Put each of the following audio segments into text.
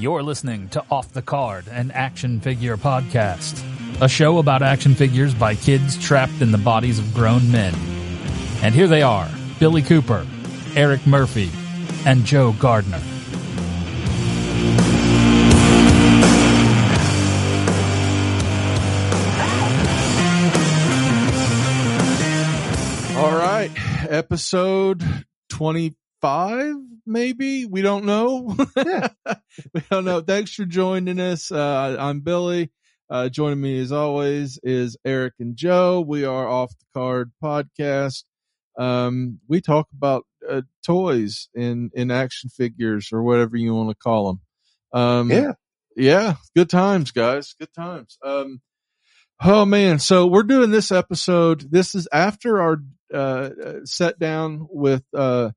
You're listening to Off the Card, an action figure podcast. A show about action figures by kids trapped in the bodies of grown men. And here they are, Billy Cooper, Eric Murphy, and Joe Gardner. All right, episode 25, maybe? We don't know. We don't know. Thanks for joining us. I'm Billy. Joining me as always is Eric and Joe. We are Off the Card podcast. We talk about toys in action figures or whatever you want to call them. Yeah. Good times, guys. Good times. Oh man. So we're doing this episode. This is after our set down with talking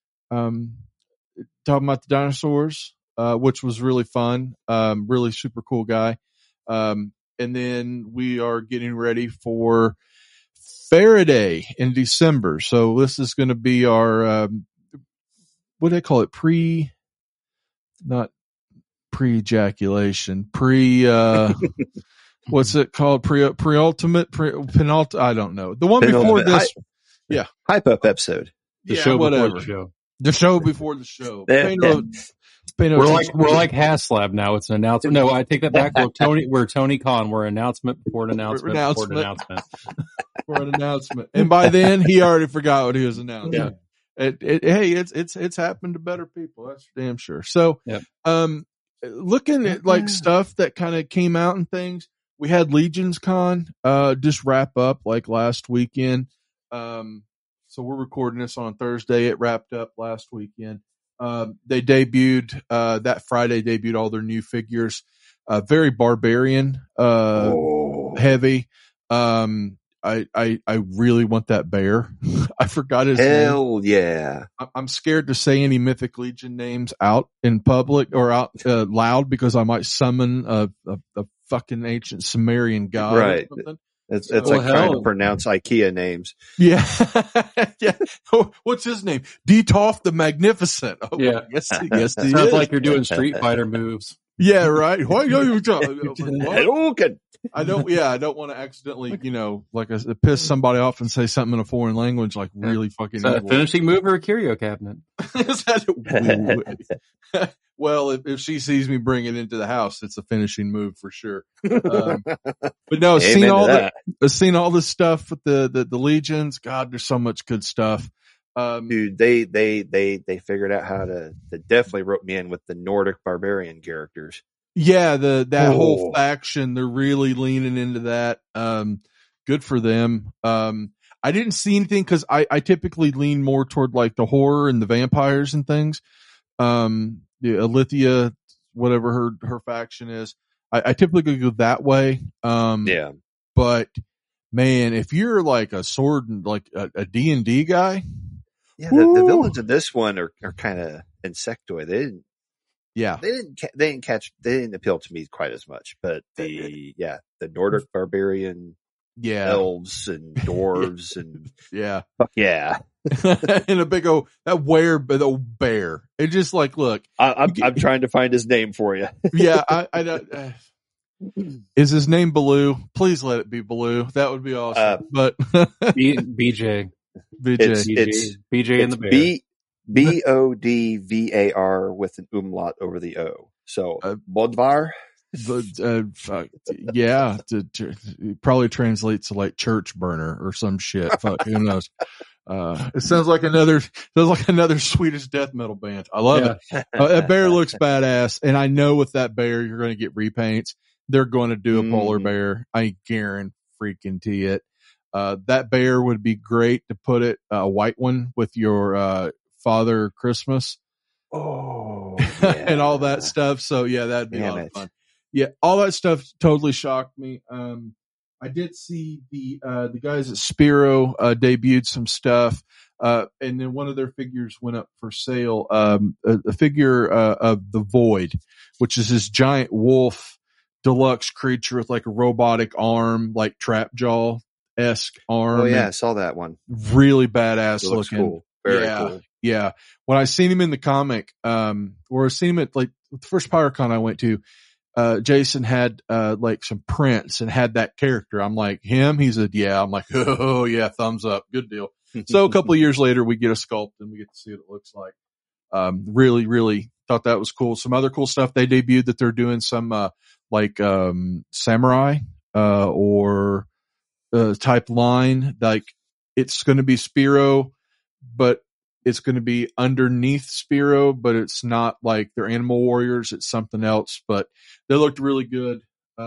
about the dinosaurs, which was really fun. Really super cool guy. And then we are getting ready for Faraday in December. So this is going to be our what do they call it? Not pre-ejaculation, what's it called? Penultimate. I don't know. The one before this. Hype up episode. The show before the show. The show before the show. We're like Haslab now. It's an announcement. No, I take that back. We're Tony Khan. We're announcement before an announcement before an announcement. For an announcement. And by then he already forgot what he was announcing. Yeah. Hey, it's happened to better people. That's for damn sure. So, looking at like stuff that kind of came out and things, we had Legions Con, just wrap up like last weekend. So we're recording this on Thursday. It wrapped up last weekend. They debuted, that Friday debuted all their new figures, very barbarian, heavy. I really want that bear. I forgot his name. Hell yeah. I'm scared to say any Mythic Legion names out in public or out loud because I might summon a fucking ancient Sumerian god. Right. It's like trying to pronounce IKEA names. Yeah. Yeah. What's his name? Detolf the Magnificent. Oh, yeah. Yes, he Sounds is. like you're doing Street Fighter moves. Yeah, right. Why are you talking? Hadouken! I don't want to accidentally, piss somebody off and say something in a foreign language like really fucking evil. Finishing move or a curio cabinet? Well, if she sees me bring it into the house, it's a finishing move for sure. But no, I've seen all this stuff with the Legions. God, there's so much good stuff. Dude, they figured out how to definitely rope me in with the Nordic barbarian characters. Yeah, that whole faction, they're really leaning into that. Good for them. I didn't see anything because I typically lean more toward like the horror and the vampires and things. Alithia, whatever her faction is, I typically go that way. But man, if you're like a sword and like a D&D guy. Yeah, the villains in this one are kind of insectoid. They didn't appeal to me quite as much, but the Nordic barbarian elves and dwarves and fuck yeah. And a big old bear. It just like, look, I'm trying to find his name for you. Yeah. I don't, is his name Baloo? Please let it be Baloo. That would be awesome. But BJ. It's BJ and the bear. Bodvar with an umlaut over the O. So Bodvar. Probably translates to like church burner or some shit. Fuck, who knows? It sounds like another Swedish death metal band. I love it. That bear looks badass, and I know with that bear you're going to get repaints. They're going to do a polar bear. I guarantee it. That bear would be great to put it a white one with your Father Christmas. And all that stuff. So yeah, that'd be a lot of fun. Yeah, all that stuff totally shocked me. I did see the guys at Spiro debuted some stuff, and then one of their figures went up for sale. A figure of the Void, which is this giant wolf deluxe creature with like a robotic arm, like Trapjaw-esque arm. Oh yeah, I saw that one. Really badass looking. Cool. Very cool. Yeah. When I seen him in the comic, or I seen him at like the first PyroCon I went to, Jason had, like some prints and had that character. I'm like, him? He said, yeah. I'm like, oh yeah, thumbs up. Good deal. So a couple of years later, we get a sculpt and we get to see what it looks like. Really, really thought that was cool. Some other cool stuff. They debuted that they're doing some, samurai, or, type line. Like it's going to be Spearow, but it's going to be underneath Spearow, but it's not like they're animal warriors. It's something else, but they looked really good.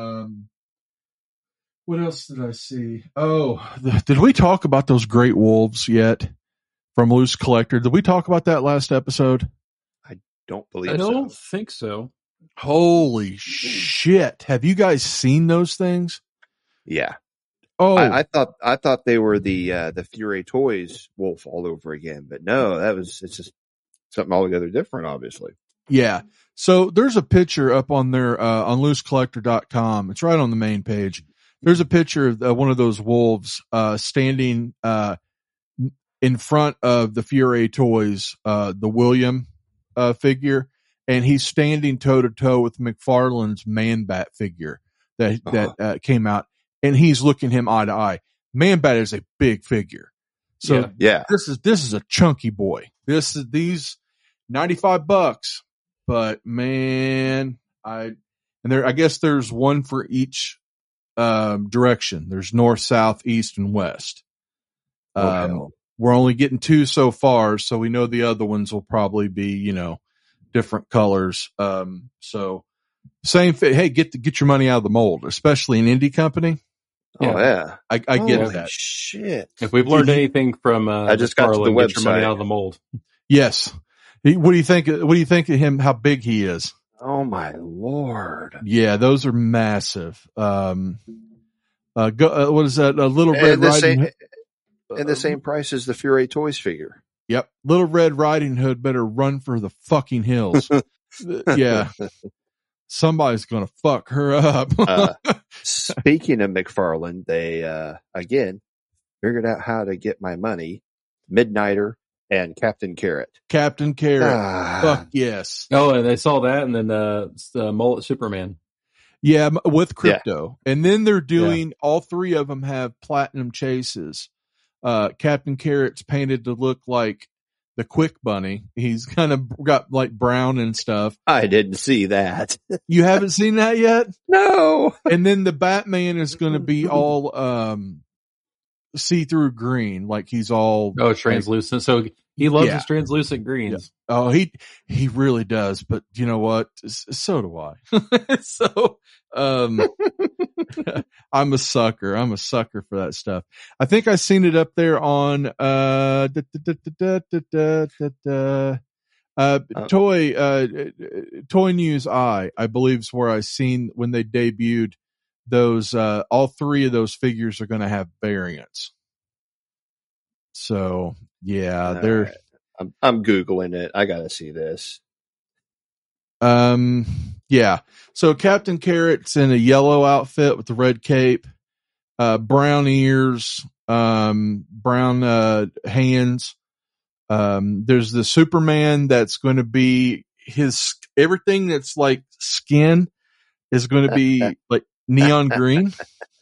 What else did I see? Oh, did we talk about those great wolves yet from Loose Collector? Did we talk about that last episode? I don't believe so. I don't think so. Holy shit. Have you guys seen those things? Yeah. Oh, I thought they were the Fury Toys wolf all over again, but no, it's just something altogether different, obviously. Yeah. So there's a picture up on their, on loosecollector.com. It's right on the main page. There's a picture of one of those wolves, standing, in front of the Fury Toys, the William, figure. And he's standing toe to toe with McFarlane's Man-Bat figure that came out. And he's looking him eye to eye. Man-Bat is a big figure. So yeah. This is a chunky boy. These $95, but man, I guess there's one for each, direction. There's north, south, east, and west. We're only getting 2 so far. So we know the other ones will probably be, different colors. So same fit. Hey, get your money out of the mold, especially an indie company. Oh yeah. I get that. Shit. If we've learned anything from, I just got to the website. Get your money out of the mold. Yes. What do you think? What do you think of him? How big he is? Oh my Lord. Yeah. Those are massive. What is that? A Little Red Riding Hood. And the same price as the Fury Toys figure. Yep. Little Red Riding Hood better run for the fucking hills. Yeah. Somebody's going to fuck her up. Speaking of McFarlane, they, again, figured out how to get my money. Midnighter and Captain Carrot. Captain Carrot. Fuck yes. Oh, and they saw that, and then the Mullet Superman. Yeah, with Crypto. Yeah. And then they're doing, all 3 of them have platinum chases. Captain Carrot's painted to look like the Quick Bunny. He's kind of got like brown and stuff. I didn't see that. You haven't seen that yet? No. And then the Batman is going to be all see-through green, like he's all translucent. So he loves his translucent greens. Yeah. Oh, he really does. But you know what? So do I. So I'm a sucker. I'm a sucker for that stuff. I think I seen it up there on Toy News I believe is where I seen when they debuted those. All 3 of those figures are going to have variants. So yeah, they're. Right. I'm Googling it. I gotta see this. Yeah. So Captain Carrot's in a yellow outfit with the red cape, brown ears, brown, hands. There's the Superman that's going to be everything that's like skin is going to be like neon green.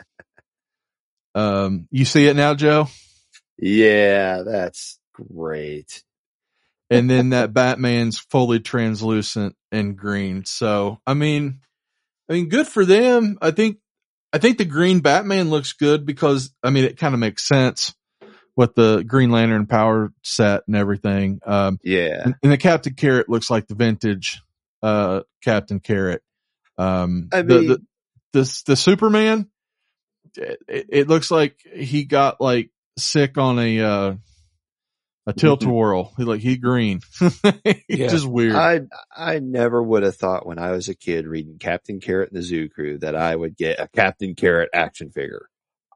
You see it now, Joe? Yeah, that's great. And then that Batman's fully translucent and green. So, I mean, good for them. I think the green Batman looks good because, it kind of makes sense with the Green Lantern power set and everything. Yeah. And the Captain Carrot looks like the vintage, Captain Carrot. The Superman, it looks like he got like sick on a tilt-a-whirl. He green. It's just weird. I never would have thought when I was a kid reading Captain Carrot and the Zoo Crew that I would get a Captain Carrot action figure.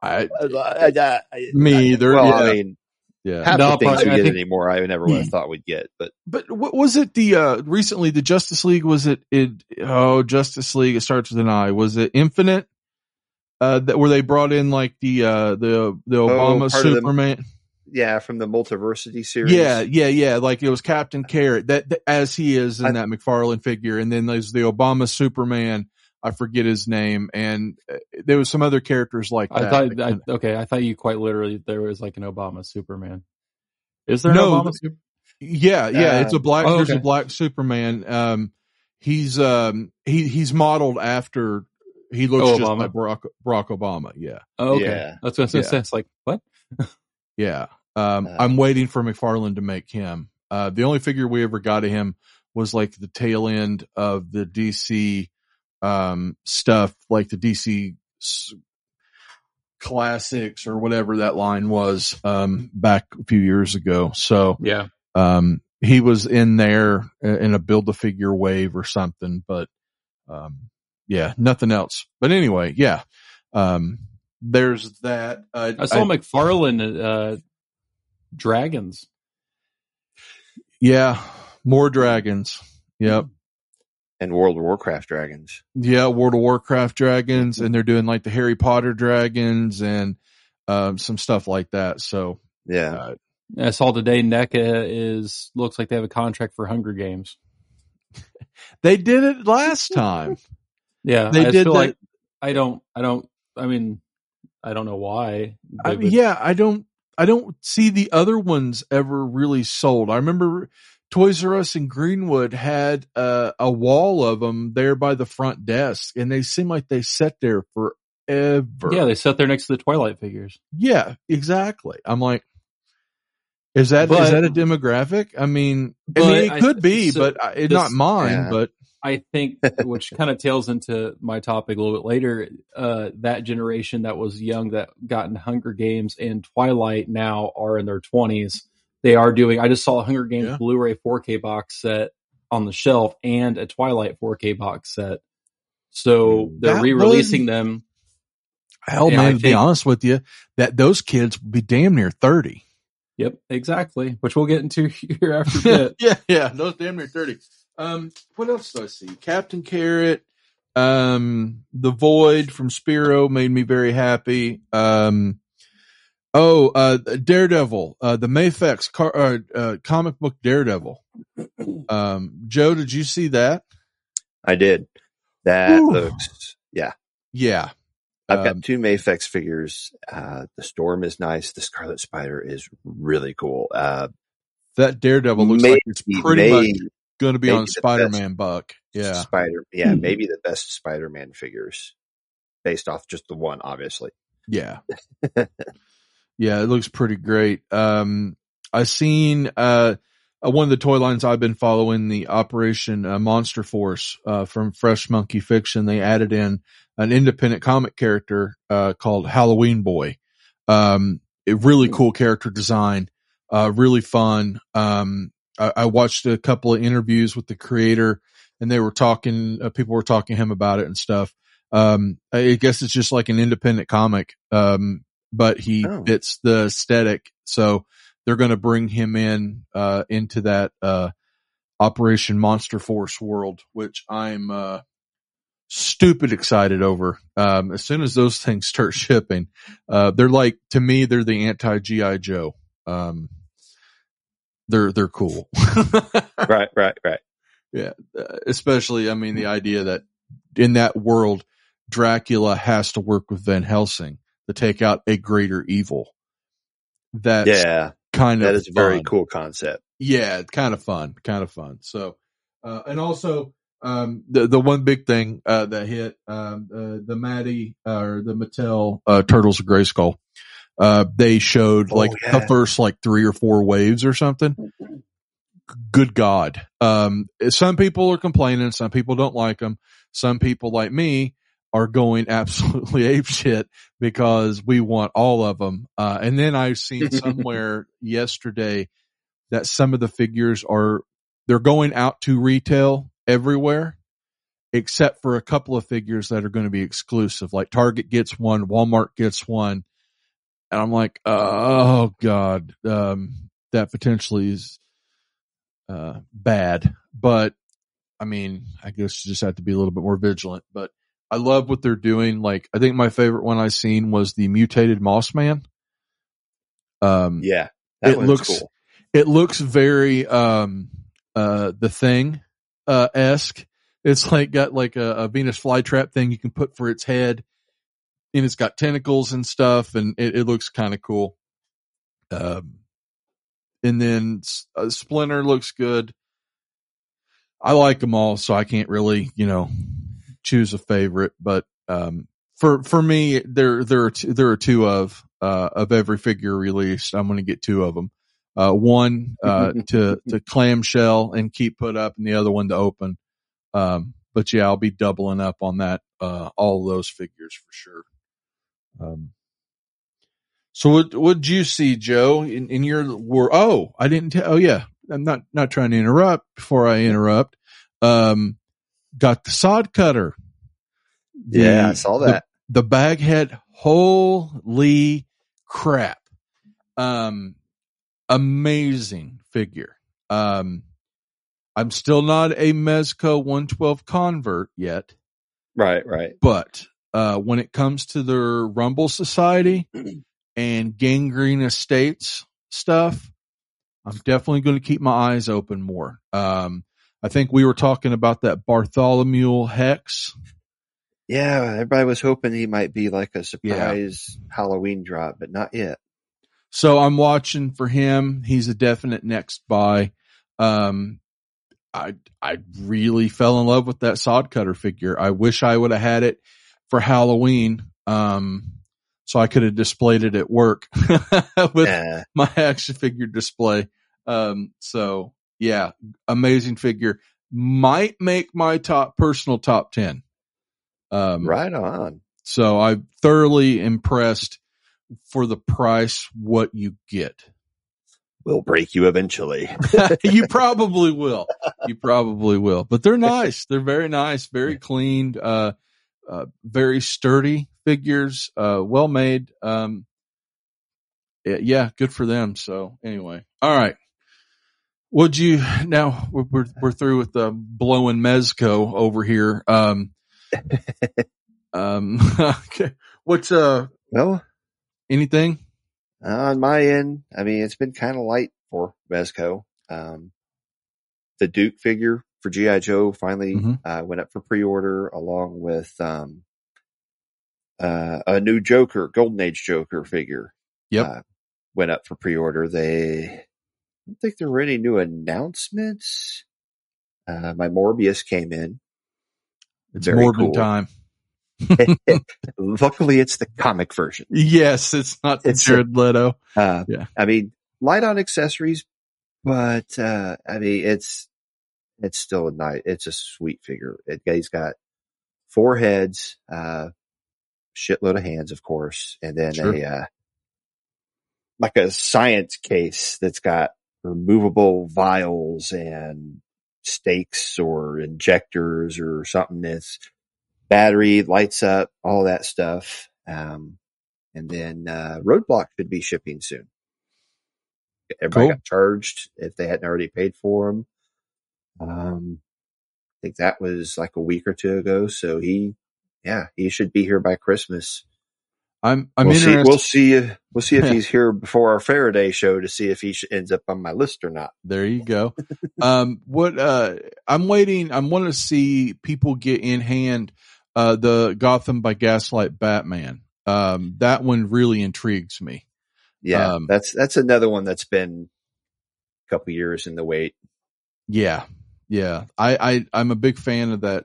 Me either. Half the things we get anymore, I never would have thought we'd get. But what was it? Recently the Justice League, was it? Justice League. It starts with an I. Was it Infinite? Where they brought in like the Obama Superman. from the Multiversity series. Yeah. Like it was Captain Carrot that as he is in that McFarlane figure. And then there's the Obama Superman. I forget his name. And there was some other characters like that. I thought you quite literally, there was like an Obama Superman. Is there an Obama Superman? Yeah. It's a black, there's a black Superman. He's modeled after, he looks just like Barack Obama. Yeah. Oh, okay. Yeah. That's what I was saying. It's like, what? Yeah. I'm waiting for McFarlane to make him. The only figure we ever got of him was like the tail end of the DC, stuff, like the DC Classics or whatever that line was, back a few years ago. So, yeah. He was in there in a Build-A-Figure wave or something, but, yeah, nothing else. But anyway, yeah. There's that. I saw McFarlane, dragons. Yeah. More dragons. Yep. And World of Warcraft dragons. Yeah. World of Warcraft dragons. And they're doing like the Harry Potter dragons and, some stuff like that. So, yeah. I saw today NECA looks like they have a contract for Hunger Games. They did it last time. Yeah. They did that. Like, I don't know why. I don't see the other ones ever really sold. I remember Toys R Us in Greenwood had a wall of them there by the front desk, and they seem like they sat there forever. Yeah, they sat there next to the Twilight figures. Yeah, exactly. I'm like, is that a demographic? I mean, it could be, but it's not mine. Yeah. But I think, which kind of tails into my topic a little bit later, that generation that was young that got in Hunger Games and Twilight now are in their 20s. They are doing, I just saw a Hunger Games Blu-ray 4K box set on the shelf and a Twilight 4K box set. So they're re-releasing them. Hell, man, to be honest with you, that those kids will be damn near 30. Yep, exactly. Which we'll get into here after a bit. yeah. Those damn near 30. What else do I see? Captain Carrot, The Void from Spiro made me very happy. Daredevil, the Mafex comic book Daredevil. Joe, did you see that? I did. That looks, yeah. I've got two Mafex figures. The Storm is nice. The Scarlet Spider is really cool. That Daredevil looks like it's pretty much going to be on Spider-Man buck. Yeah. Maybe the best Spider-Man figures based off just the one, obviously. Yeah. Yeah, it looks pretty great. I seen, one of the toy lines I've been following, the Operation Monster Force, from Fresh Monkey Fiction. They added in an independent comic character, called Halloween Boy. A really cool character design, really fun. I watched a couple of interviews with the creator, and they were talking, people were talking to him about it and stuff. I guess it's just like an independent comic, but he fits the aesthetic. So they're going to bring him in, into that, Operation Monster Force world, which I'm, stupid excited over. As soon as those things start shipping, they're like, to me, they're the anti G.I. Joe. They're cool. Right. Yeah. Especially, I mean, the idea that in that world, Dracula has to work with Van Helsing to take out a greater evil. That is a very cool concept. Yeah. It's kind of fun. So, and also, the one big thing, that hit, the Matty, or the Mattel, Turtles of Grayskull. They showed the first 3 or 4 waves or something. Good God. Some people are complaining. Some people don't like them. Some people like me are going absolutely apeshit because we want all of them. And then I've seen somewhere yesterday that some of the figures they're going out to retail everywhere, except for a couple of figures that are going to be exclusive. Like Target gets one, Walmart gets one. And I'm like, oh God, that potentially is, bad. But I mean, I guess you just have to be a little bit more vigilant, but I love what they're doing. Like, I think my favorite one I seen was the mutated Moss Man. Yeah. That looks cool. It looks very The Thing esque. It's like got like a Venus flytrap thing you can put for its head, and it's got tentacles and stuff, and it looks kind of cool. And then Splinter looks good. I like them all, so I can't really, choose a favorite. But for me, there are two of every figure released. I'm going to get two of them. One to clamshell and keep put up, and the other one to open. But yeah, I'll be doubling up on that. All of those figures for sure. So what'd you see, Joe, in your world? Oh, I didn't tell. Oh yeah. I'm not trying to interrupt before I interrupt. Got the sod cutter. Yeah, I saw that. The Baghead. Holy crap. Amazing figure. I'm still not a Mezco 112 convert yet. Right. But, when it comes to their Rumble Society and Gangrene Estates stuff, I'm definitely going to keep my eyes open more. I think we were talking about that Bartholomew Hex. Yeah, everybody was hoping he might be like a surprise Halloween drop, but not yet. So I'm watching for him. He's a definite next buy. I really fell in love with that sod cutter figure. I wish I would have had it for Halloween. So I could have displayed it at work with my action figure display. So yeah, amazing figure. Might make my personal top 10. Right on. So I'm thoroughly impressed for the price, what you get. Will break you eventually. You probably will. But they're nice. They're very nice, very cleaned, very sturdy figures, well made. Yeah, good for them. So anyway, all right. Now we're through with the blowing Mezco over here. Okay. What's, anything? On my end, I mean, it's been kind of light for Mezco. The Duke figure for G.I. Joe finally went up for pre-order, along with a new Joker, Golden Age Joker figure. Yep. Went up for pre-order. I don't think there were any new announcements. My Morbius came in. It's Morbin time. Luckily, it's the comic version. Yes, it's not Jared Leto. Yeah. I mean, light on accessories, but I mean, it's still a nice. It's a sweet figure. He's got 4 heads, shitload of hands, of course, and then like a science case that's got removable vials and stakes or injectors or something that's battery, lights up, all that stuff. And then Roadblock should be shipping soon. Everybody got charged if they hadn't already paid for them. I think that was like a week or 2 ago. So he should be here by Christmas. I'm interested. We'll see if he's here before our Faraday show to see if he ends up on my list or not. There you go. I'm waiting. I want to see people get in hand the Gotham by Gaslight Batman. That one really intrigues me. Yeah, that's another one that's been a couple years in the wait. Yeah. I'm a big fan of that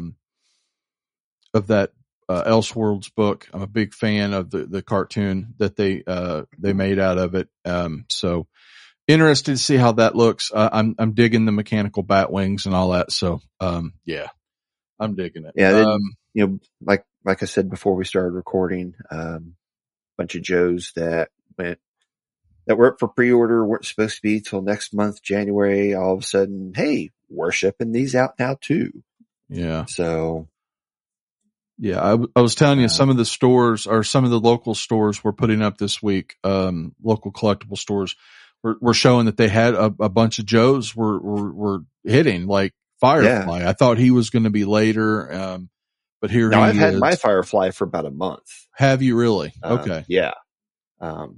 Elseworlds book. I'm a big fan of the cartoon that they made out of it. So interested to see how that looks. I'm digging the mechanical bat wings and all that. So, yeah, I'm digging it. Yeah. Like I said before we started recording, bunch of Joes that were up for pre-order weren't supposed to be till next month, January. All of a sudden, hey, we're shipping these out now too. Yeah. So. Yeah, I was telling you, some of the stores or some of the local stores were putting up this week, local collectible stores were showing that they had a bunch of Joes were hitting, like Firefly. Yeah. I thought he was going to be later, but here I've had my Firefly for about a month. Have you really? Okay. Yeah. But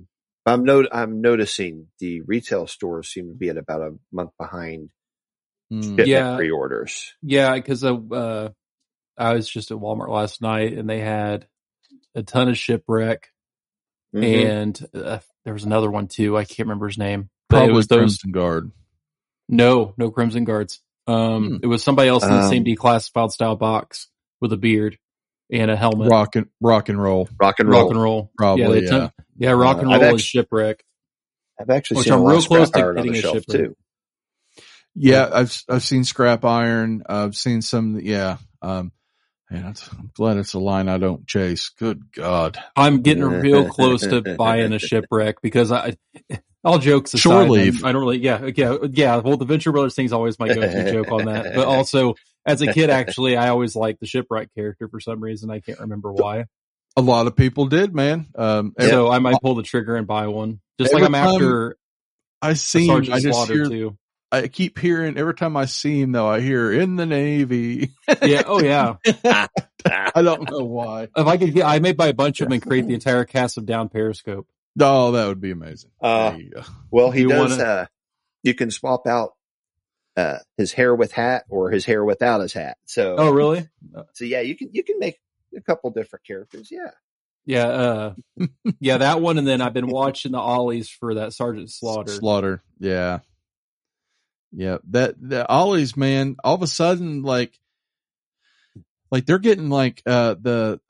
I'm noticing the retail stores seem to be at about a month behind shipment pre-orders. Yeah, because I was just at Walmart last night and they had a ton of Shipwreck, and there was another one too. I can't remember his name. Probably it was Crimson Guard. No Crimson Guards. It was somebody else in the same declassified style box with a beard and a helmet. Rock and roll. Probably, yeah. Rock and roll is Shipwreck. I've actually seen a lot of scrap iron on the shelf too. Yeah, I've seen Scrap Iron. I've seen some. Yeah. I'm glad it's a line I don't chase. Good God. I'm getting real close to buying a Shipwreck because all jokes aside, Shore Leave. I don't really, yeah. Well, the Venture Brothers thing's always my go-to joke on that. But also, as a kid, actually, I always liked the Shipwreck character for some reason. I can't remember why. A lot of people did, man. So I might pull the trigger and buy one. Just like I'm after Sergeant Slaughter too. I keep hearing, every time I see him, though, I hear in the Navy. Yeah. Oh, yeah. I don't know why. If I could I may buy a bunch of them and create the entire cast of Down Periscope. Oh, that would be amazing. Well, he does. You can swap out his hair with hat or his hair without his hat. So. Oh, really? So yeah, you can make a couple different characters. Yeah. Yeah. Yeah, that one. And then I've been watching the Ollies for that Sergeant Slaughter. Yeah. Yeah, the Ollies, man, all of a sudden, like they're getting like the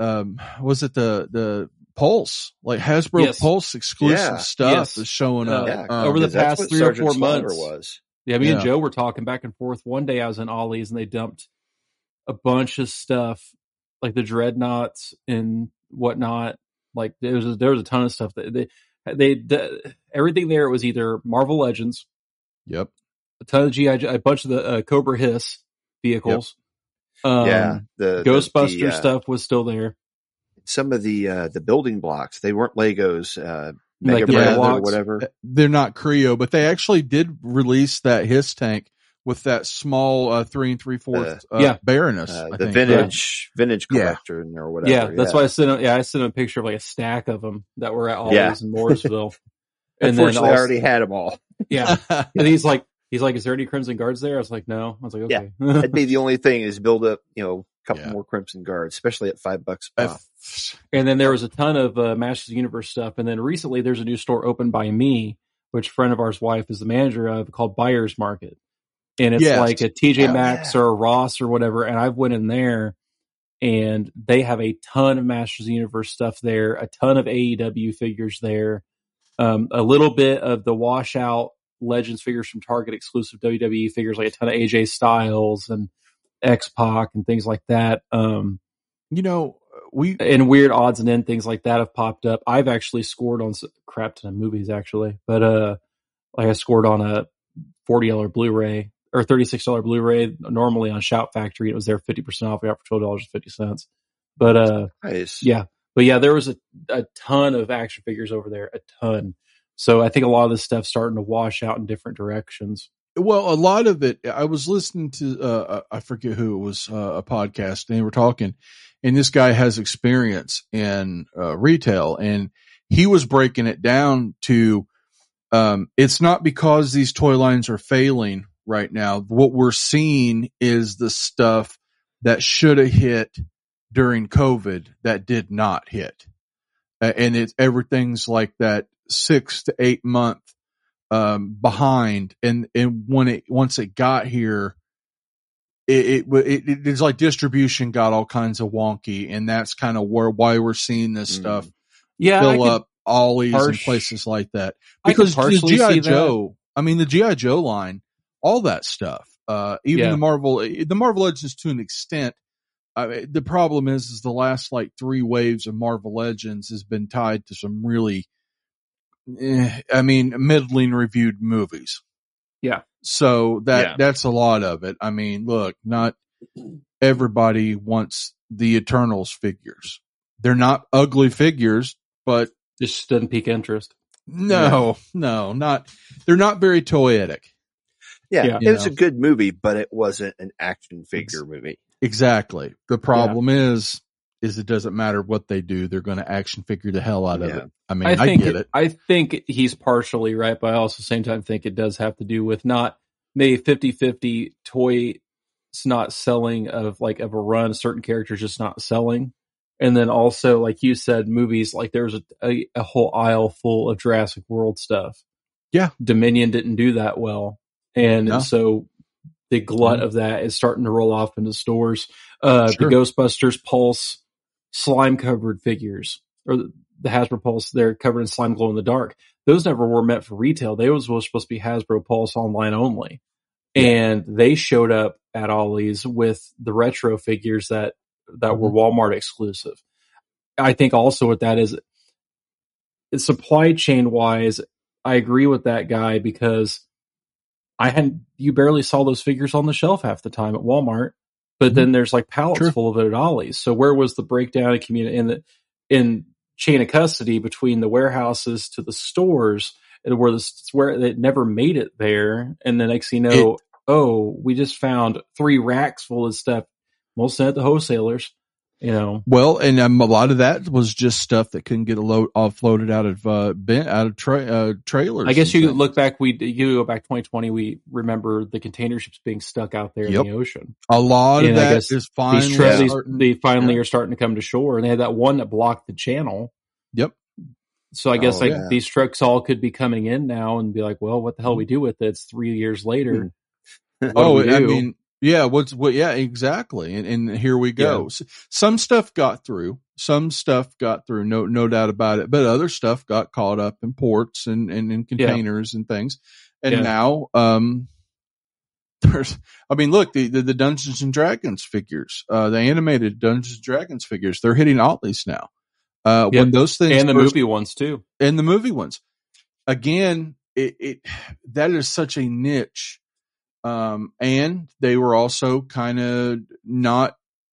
Pulse, like Hasbro Pulse exclusive stuff is showing up. Over the past 3 or 4 months. Was. Yeah, me and Joe were talking back and forth. One day I was in Ollie's and they dumped a bunch of stuff, like the Dreadnoughts and whatnot. Like there was a ton of stuff that they everything there was either Marvel Legends. Yep. A ton of G.I. Joe, a bunch of the Cobra Hiss vehicles. Yep. The Ghostbuster stuff was still there. Some of the building blocks, they weren't Legos, Mega Man or whatever. They're not Creo, but they actually did release that Hiss tank with that small 3 3/4 Baroness. The vintage collector or whatever. Yeah, that's why I sent a picture of like a stack of them that were at Ollie's in Morrisville. And unfortunately, I already had them all. Yeah, and he's like, is there any Crimson Guards there? I was like, no. I was like, okay. Yeah, that'd be the only thing is build up, a couple more Crimson Guards, especially at $5 a pop. And then there was a ton of Masters of the Universe stuff. And then recently there's a new store opened by me, which a friend of ours' wife is the manager of, called Buyer's Market. And it's like a TJ Maxx or a Ross or whatever. And I've went in there and they have a ton of Masters of the Universe stuff there, a ton of AEW figures there, a little bit of the washout Legends figures from Target, exclusive WWE figures, like a ton of AJ Styles and X-Pac and things like that. And weird odds and end things like that have popped up. I've actually scored on crap ton of movies actually, but like I scored on a $40 Blu-ray or $36 Blu-ray normally on Shout Factory. It was there 50% off. We got for $12.50. But nice. Yeah, there was a ton of action figures over there, a ton. So I think a lot of this stuff's starting to wash out in different directions. Well, a lot of it, I was listening to, I forget who it was, a podcast, and they were talking, and this guy has experience in retail, and he was breaking it down to, it's not because these toy lines are failing right now. What we're seeing is the stuff that should have hit during COVID that did not hit. And everything's like that 6 to 8 month behind, and once it got here, it's like distribution got all kinds of wonky, and that's kind of why we're seeing this stuff fill up Ollie's and places like that. Because the G.I. Joe, the G.I. Joe line, all that stuff, even the Marvel Legends to an extent. The problem is the last like 3 waves of Marvel Legends has been tied to some really middling reviewed movies. Yeah. So that's a lot of it. I mean, look, not everybody wants the Eternals figures. They're not ugly figures, but just doesn't pique interest. No, not. They're not very toyetic. Yeah, it was a good movie, but it wasn't an action figure movie. Exactly. The problem is is it doesn't matter what they do, they're going to action figure the hell out of it. I mean, I get it. I think he's partially right, but I also at the same time think it does have to do with not maybe 50-50 toys not selling of a run, certain characters just not selling. And then also, like you said, movies, like there's a whole aisle full of Jurassic World stuff. Yeah. Dominion didn't do that well. And so the glut of that is starting to roll off into stores. The Ghostbusters Pulse slime covered figures, or the Hasbro Pulse, they're covered in slime glow in the dark. Those never were meant for retail. They were supposed to be Hasbro Pulse online only. And they showed up at Ollie's with the retro figures that were Walmart exclusive. I think also what that is, supply chain wise, I agree with that guy, because you barely saw those figures on the shelf half the time at Walmart, but then there's like pallets full of it at Ollie's. So where was the breakdown in community in chain of custody between the warehouses to the stores, and where it never made it there? And the next thing you know, we just found 3 racks full of stuff, mostly at the wholesalers. Well, and a lot of that was just stuff that couldn't get offloaded out of trailers. I guess you look back. You go back 2020. We remember the container ships being stuck out there in the ocean. A lot of that is finally they finally are starting to come to shore, and they had that one that blocked the channel. Yep. So I guess these trucks all could be coming in now and be like, well, what the hell we do with it? It's 3 years later. I mean. Yeah, yeah, exactly. And here we go. Yeah. Some stuff got through. No doubt about it. But other stuff got caught up in ports and in containers and things. And now, look, the Dungeons and Dragons figures, the animated Dungeons and Dragons figures, they're hitting Ollie's now. When those things, and the movie ones too. And the movie ones. Again, that is such a niche. And they were also kind of not,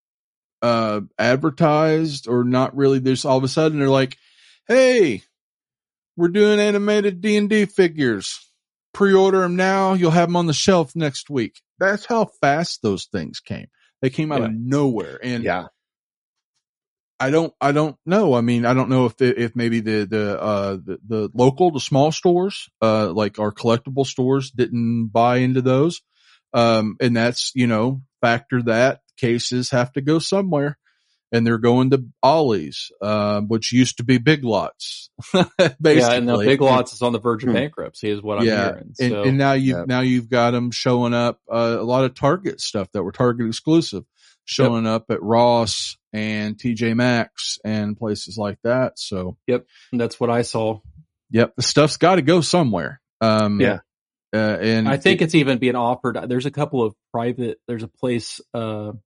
advertised, or not really. There's all of a sudden they're like, hey, we're doing animated D&D figures. Pre-order them now. You'll have them on the shelf next week. That's how fast those things came. They came out of nowhere. And I don't know. I mean, I don't know if maybe the local, the small stores, like our collectible stores, didn't buy into those. And that's, factor that cases have to go somewhere, and they're going to Ollie's, which used to be Big Lots. Basically. Yeah. And now Big Lots is on the verge of bankruptcy is what I'm hearing. So, and now you've got them showing up, a lot of Target stuff that were Target exclusive showing up at Ross and TJ Maxx and places like that. So, and that's what I saw. The stuff's got to go somewhere. And I think it's even being offered. There's a couple of there's a place, in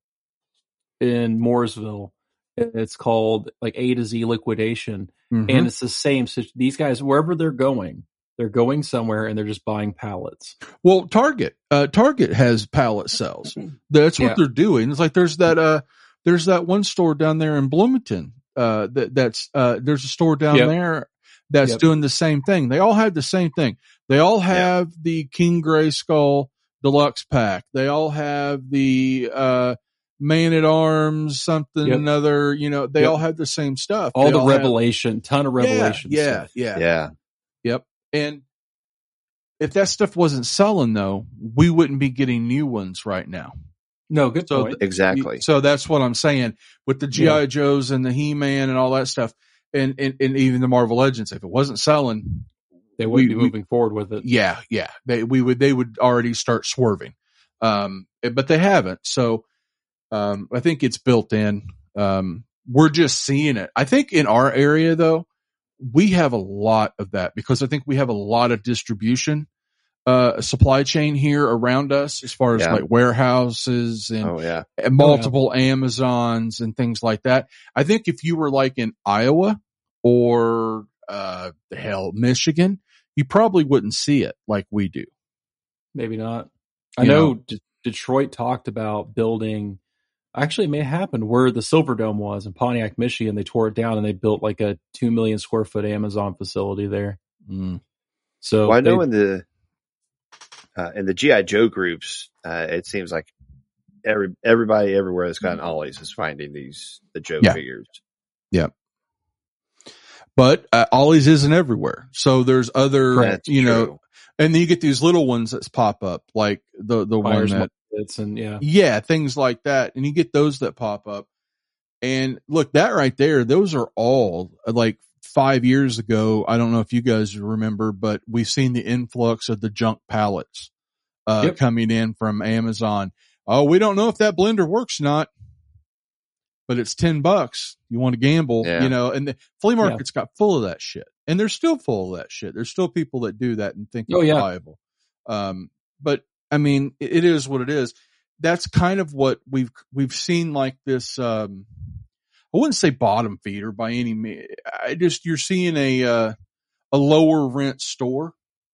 Mooresville. It's called like A to Z Liquidation. And it's the same. So these guys, wherever they're going somewhere, and they're just buying pallets. Well, Target has pallet sales. That's what they're doing. It's like, there's that one store down there in Bloomington. There's a store down there that's doing the same thing. They all have the same thing. They all have the King Grayskull Deluxe pack. They all have the, Man at Arms, something another, they all have the same stuff. All the Revelation, ton of Revelation stuff. Yep. And if that stuff wasn't selling, though, we wouldn't be getting new ones right now. No, good point. Exactly. So that's what I'm saying with the G.I. Joes and the He-Man and all that stuff, and even the Marvel Legends. If it wasn't selling, they wouldn't be moving forward with it. Yeah. They would already start swerving. But they haven't. So, I think it's built in. We're just seeing it. I think in our area, though, we have a lot of that, because I think we have a lot of distribution, supply chain here around us, as far as like warehouses and multiple Amazons and things like that. I think if you were like in Iowa or, Michigan, you probably wouldn't see it like we do. Maybe not. I know Detroit talked about building. Actually, it may happen where the Silverdome was in Pontiac, Michigan. They tore it down and they built like a 2 million square foot Amazon facility there. So I know in the G.I. Joe groups, it seems like everybody everywhere that's got an Ollie's is finding the Joe figures. Yeah. But Ollie's isn't everywhere. So there's other, and then you get these little ones that pop up, like the one that, things like that. And you get those that pop up. And look, that right there, those are all like 5 years ago. I don't know if you guys remember, but we've seen the influx of the junk pallets coming in from Amazon. Oh, we don't know if that blender works or not, but it's $10. You want to gamble, and the flea markets got full of that shit, and they're still full of that shit. There's still people that do that and think it's viable. But I mean, it is what it is. That's kind of what we've seen, like this, I wouldn't say bottom feeder by any means. You're seeing a lower rent store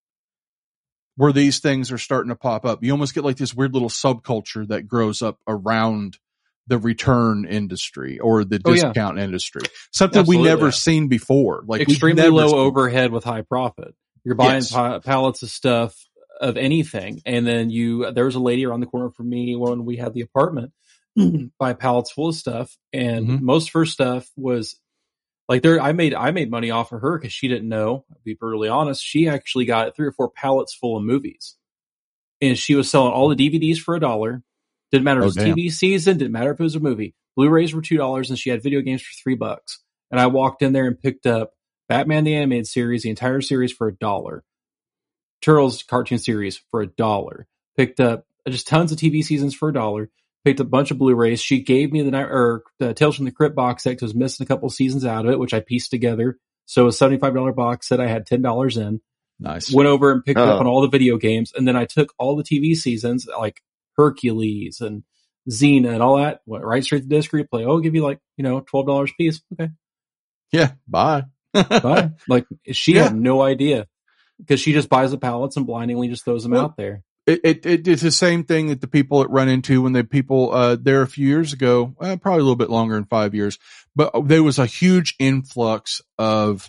where these things are starting to pop up. You almost get like this weird little subculture that grows up around the return industry or the discount industry. Something we never seen before. Like extremely low overhead with high profit. You're buying pallets of stuff of anything. And then there was a lady around the corner from me when we had the apartment buy pallets full of stuff. And most of her stuff was like I made money off of her because she didn't know. I'll be brutally honest. She actually got 3 or 4 pallets full of movies, and she was selling all the DVDs for $1. Didn't matter if it was TV season. Didn't matter if it was a movie. Blu-rays were $2, and she had video games for $3. And I walked in there and picked up Batman the Animated Series, the entire series for $1. Turtles cartoon series for $1. Picked up just tons of TV seasons for $1. Picked up a bunch of Blu-rays. She gave me the Tales from the Crypt box set because I was missing a couple seasons out of it, which I pieced together. So a $75 box set I had $10 in. Nice. Went over and picked up on all the video games, and then I took all the TV seasons like Hercules and Xena and all that. Went right straight to disc replay. I'll give you like $12 a piece. Okay. Yeah. Bye. Bye. Like she had no idea because she just buys the pallets and blindingly just throws them out there. It's the same thing that the people that run into when there a few years ago, probably a little bit longer than 5 years, but there was a huge influx of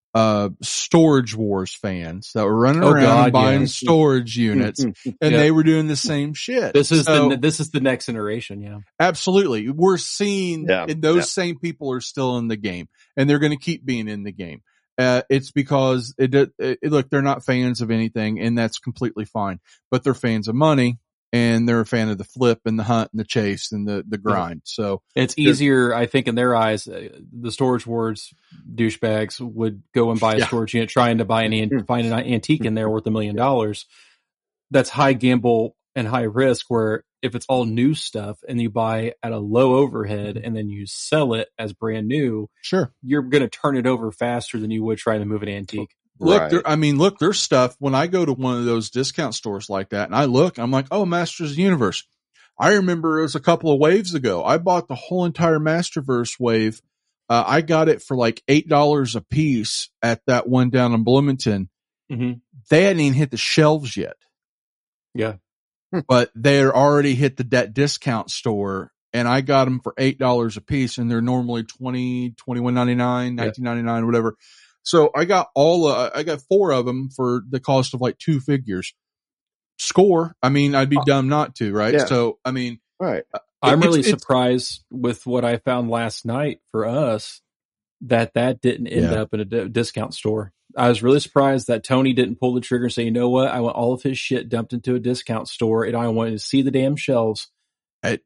Storage Wars fans that were running around buying storage units, and they were doing the same shit. This is the next generation. Yeah, absolutely. We're seeing those same people are still in the game, and they're going to keep being in the game. It's because look, they're not fans of anything, and that's completely fine, but they're fans of money, and they're a fan of the flip and the hunt and the chase and the grind. So it's easier, I think, in their eyes. The Storage Wars douchebags would go and buy a storage unit trying to find an antique in there worth $1 million. That's high gamble and high risk, where if it's all new stuff and you buy at a low overhead and then you sell it as brand new, you're going to turn it over faster than you would trying to move an antique. Look, there's stuff when I go to one of those discount stores like that and I'm like, oh, Masters of the Universe. I remember it was a couple of waves ago. I bought the whole entire Masterverse wave. I got it for like $8 a piece at that one down in Bloomington. They hadn't even hit the shelves yet. Yeah. But they had already hit that discount store, and I got them for $8 a piece, and they're normally $20, $21.99, $19.99, whatever. So I got I got 4 of them for the cost of like 2 figures. Score. I mean, I'd be dumb not to, right? Yeah. So, I mean, I'm really surprised with what I found last night for us that didn't end up in a discount store. I was really surprised that Tony didn't pull the trigger and say, you know what? I want all of his shit dumped into a discount store, and I wanted to see the damn shelves. And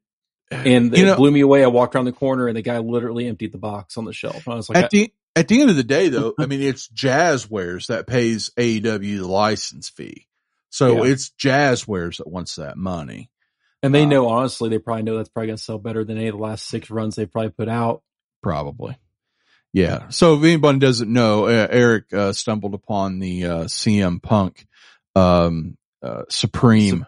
it blew me away. I walked around the corner, and the guy literally emptied the box on the shelf. I was like, at the end of the day, though, I mean, it's Jazzwares that pays AEW the license fee. So it's Jazzwares that wants that money. And they know, honestly, they probably know that's probably going to sell better than any of the last 6 runs they've probably put out. Probably. Yeah. So if anybody doesn't know, Eric stumbled upon the CM Punk Supreme.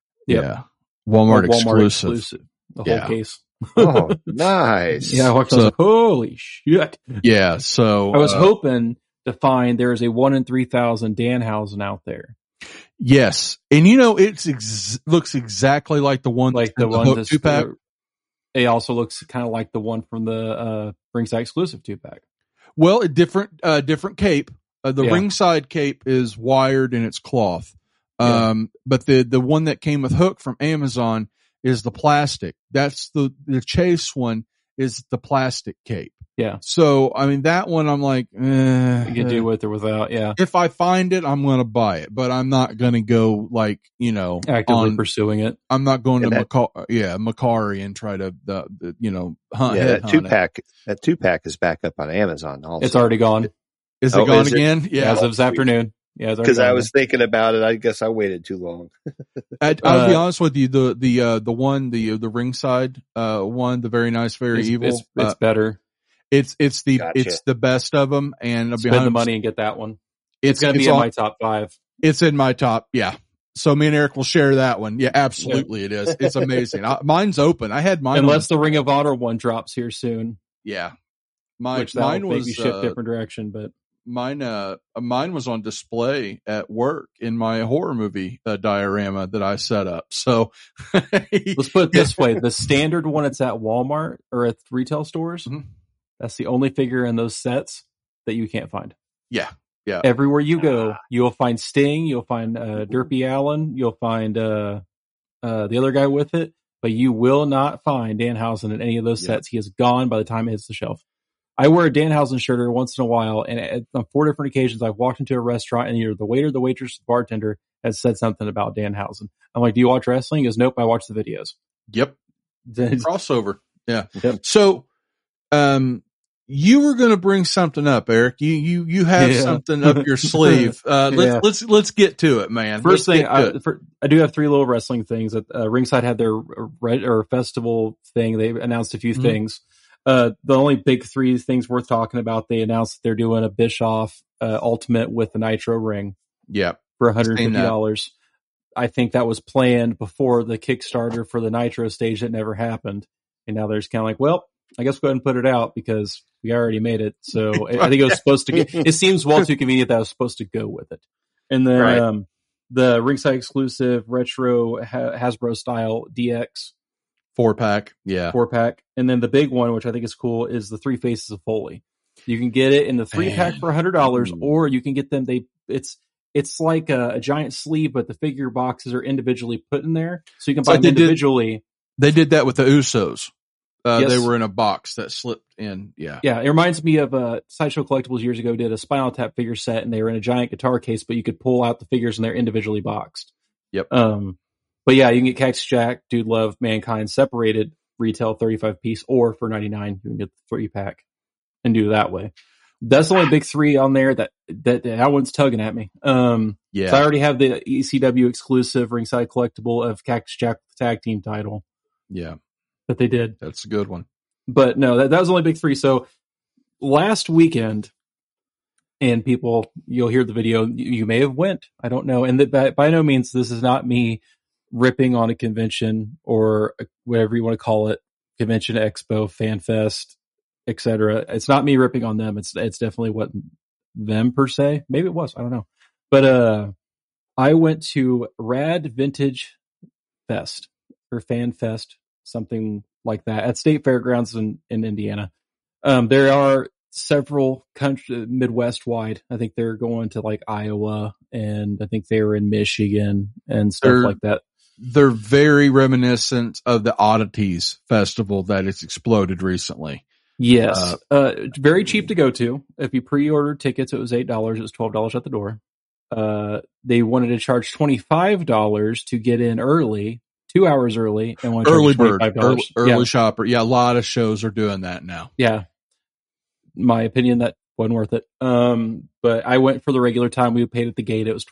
Walmart exclusive. The whole case. Oh, nice. Yeah, I was like, holy shit. Yeah. So I was hoping to find there is a 1 in 3,000 Danhausen out there. Yes. And it looks exactly like the one, like the one 2-pack. It also looks kind of like the one from the Ringside exclusive 2-pack. Well, a different cape. The Ringside cape is wired and it's cloth. But the one that came with Hook from Amazon is the plastic. That's the Chase one is the plastic cape. Yeah. So, I mean, that one I'm like, You can do with or without. Yeah. if I find it, I'm going to buy it, but I'm not going to go like, Actively pursuing it. I'm not going to Macari and try to, hunt. Yeah, that that 2-pack is back up on Amazon also. It's already gone. Is it gone again? Yeah. As of this afternoon. Yeah. Because I was thinking about it. I guess I waited too long. I'll be honest with you. The ringside, one, the very nice, very evil. It's better. It's the best of them. And I'll spend the money and get that one. It's going to be in my top 5. It's in my top. Yeah. So me and Eric will share that one. Yeah, absolutely. It is. It's amazing. Mine's open. I had mine. Unless the Ring of Honor one drops here soon. Yeah. Mine was maybe shift different direction, but mine was on display at work in my horror movie diorama that I set up. So let's put it this way. The standard one, it's at Walmart or at retail stores. Mm-hmm. That's the only figure in those sets that you can't find. Yeah. Yeah. Everywhere you go, you'll find Sting, you'll find Derpy Allen, you'll find the other guy with it, but you will not find Danhausen in any of those sets. He is gone by the time it hits the shelf. I wear a Danhausen shirt every once in a while, and on 4 different occasions, I've walked into a restaurant, and either the waiter, the waitress, the bartender has said something about Danhausen. I'm like, "Do you watch wrestling?" He goes, "Nope, I watch the videos." Yep. Crossover. Yeah. Yep. So, you were going to bring something up, Eric. You have something up your sleeve. Let's get to it, man. First thing, I do have 3 little wrestling things. Ringside had their festival thing. They announced a few things. The only big 3 things worth talking about, they announced that they're doing a Bischoff Ultimate with the Nitro ring. Yeah. For $150. I think that was planned before the Kickstarter for the Nitro stage that never happened. And now they're just kind of like, well, I guess go ahead and put it out because we already made it. So I think it was supposed to get, it seems well too convenient that I was supposed to go with it. And then the Ringside exclusive retro Hasbro style DX 4-pack. Yeah. 4-pack. And then the big one, which I think is cool, is the 3 Faces of Foley. You can get it in the 3-pack for $100, or you can get them. It's like a giant sleeve, but the figure boxes are individually put in there. So you can buy them individually. They did that with the Usos. Yes. They were in a box that slipped in. Yeah. Yeah. It reminds me of Sideshow Collectibles years ago did a Spinal Tap figure set, and they were in a giant guitar case, but you could pull out the figures and they're individually boxed. Yep. But yeah, you can get Cactus Jack, Dude Love, Mankind separated retail 35 piece, or for $99, you can get the 3-pack and do it that way. That's the only big 3 on there that one's tugging at me. Yeah. So I already have the ECW exclusive Ringside collectible of Cactus Jack tag team title. Yeah. That they did. That's a good one. But no, that was the only big 3. So last weekend, and people, you'll hear the video, you may have went, I don't know. And by no means, this is not me ripping on a convention or whatever you want to call it, convention, expo, fan fest, etc. It's not me ripping on them. It's definitely what them per se. Maybe it was, I don't know. But I went to Rad Vintage Fest or Fan Fest, something like that, at State Fairgrounds in Indiana. There are several Midwest wide. I think they're going to like Iowa, and I think they were in Michigan and stuff like that. They're very reminiscent of the Oddities Festival that has exploded recently. Yes. Very cheap to go to. If you pre-ordered tickets, it was $8. It was $12 at the door. They wanted to charge $25 to get in early, 2 hours early, and early bird, early shopper. Yeah, a lot of shows are doing that now. Yeah, my opinion, that wasn't worth it. But I went for the regular time. We paid at the gate. It was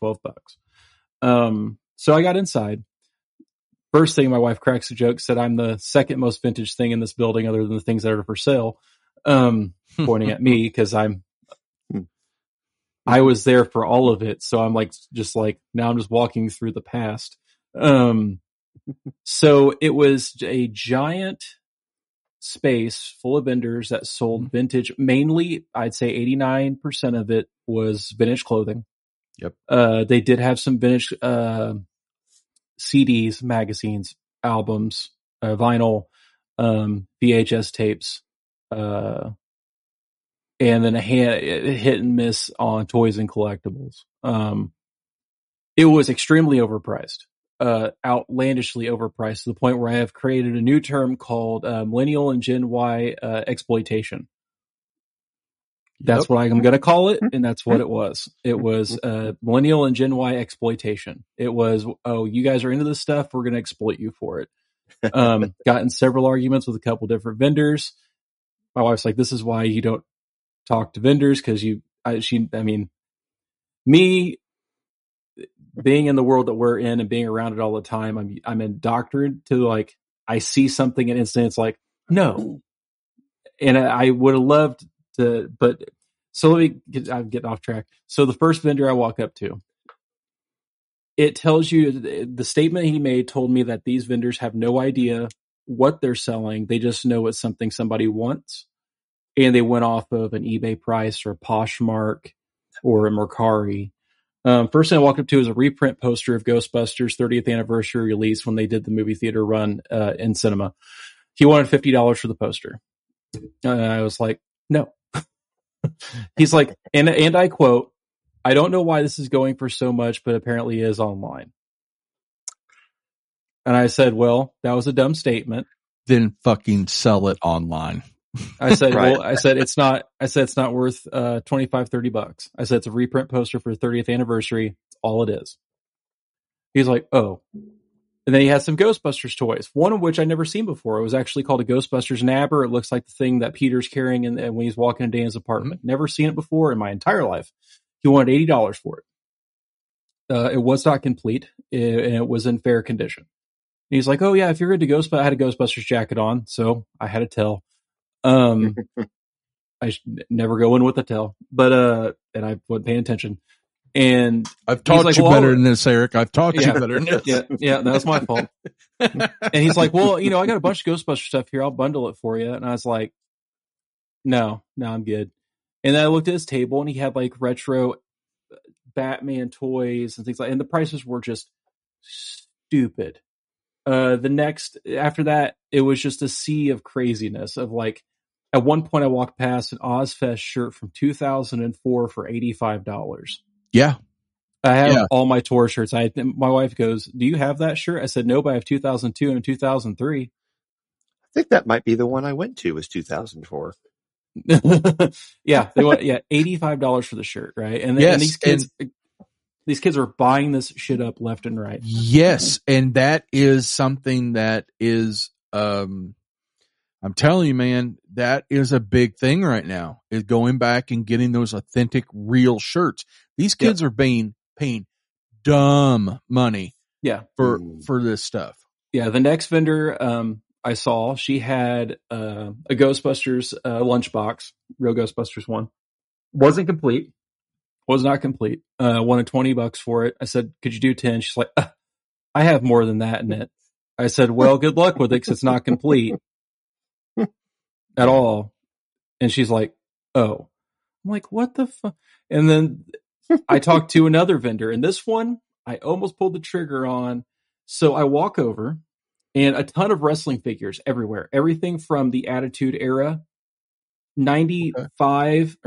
$12. So I got inside. First thing, my wife cracks a joke, said I'm the second most vintage thing in this building, other than the things that are for sale. Pointing at me because I was there for all of it. So I'm now I'm just walking through the past. So it was a giant space full of vendors that sold vintage. Mainly, I'd say 89% of it was vintage clothing. Yep. They did have some vintage CDs, magazines, albums, vinyl, VHS tapes, and then a hit and miss on toys and collectibles. It was extremely overpriced. outlandishly overpriced to the point where I have created a new term called Millennial and Gen Y exploitation. That's what I'm going to call it, and that's what it was. It was Millennial and Gen Y exploitation. It was, oh, you guys are into this stuff, we're going to exploit you for it. Got in several arguments with a couple different vendors. My wife's like, this is why you don't talk to vendors, because me being in the world that we're in and being around it all the time, I'm indoctrinated to, like, I see something and instantly it's like, no. And I would have loved to, but so I'm getting off track. So the first vendor I walk up to, it tells you, the statement he made told me that these vendors have no idea what they're selling. They just know it's something somebody wants. And they went off of an eBay price or a Poshmark or a Mercari. First thing I walked up to is a reprint poster of Ghostbusters 30th anniversary release when they did the movie theater run in cinema. He wanted $50 for the poster. I was like, no. He's like, and I quote, I don't know why this is going for so much, but apparently is online. And I said, well, that was a dumb statement. Then fucking sell it online. I said, right. Well, I said, it's not worth $25, $30. I said, it's a reprint poster for the 30th anniversary. It's all it is. He's like, oh. And then he had some Ghostbusters toys, one of which I'd never seen before. It was actually called a Ghostbusters Nabber. It looks like the thing that Peter's carrying when he's walking in Dan's apartment. Never seen it before in my entire life. He wanted $80 for it. It was not complete, and it was in fair condition. And he's like, oh yeah, if you're into Ghostbusters, I had a Ghostbusters jacket on, so I had a tell. I should never go in with a tell, but and I wasn't paying attention. And I've taught like, you better than this, Eric. I've taught you better than this. Yeah, that was my fault. And he's like, well, I got a bunch of Ghostbusters stuff here. I'll bundle it for you. And I was like, no, I'm good. And then I looked at his table and he had like retro Batman toys and things like, and the prices were just stupid. After that, it was just a sea of craziness of like, at one point I walked past an Ozfest shirt from 2004 for $85. Yeah. I have all my tour shirts. My wife goes, do you have that shirt? I said, no, but I have 2002 and 2003. I think that might be the one I went to, was 2004. Yeah. They want, $85 for the shirt. Right. And these kids are buying this shit up left and right. Yes. And that is something that is, I'm telling you, man, that is a big thing right now, is going back and getting those authentic, real shirts. These kids are paying dumb money for this stuff. Yeah. The next vendor I saw, she had a Ghostbusters lunchbox, real Ghostbusters one. Was not complete. Wanted $20 for it. I said, could you do 10? She's like, I have more than that in it. I said, well, good luck with it, because it's not complete at all. And she's like, oh. I'm like, what the fuck? And then I talked to another vendor, and this one I almost pulled the trigger on. So I walk over, and a ton of wrestling figures everywhere. Everything from the Attitude Era, 97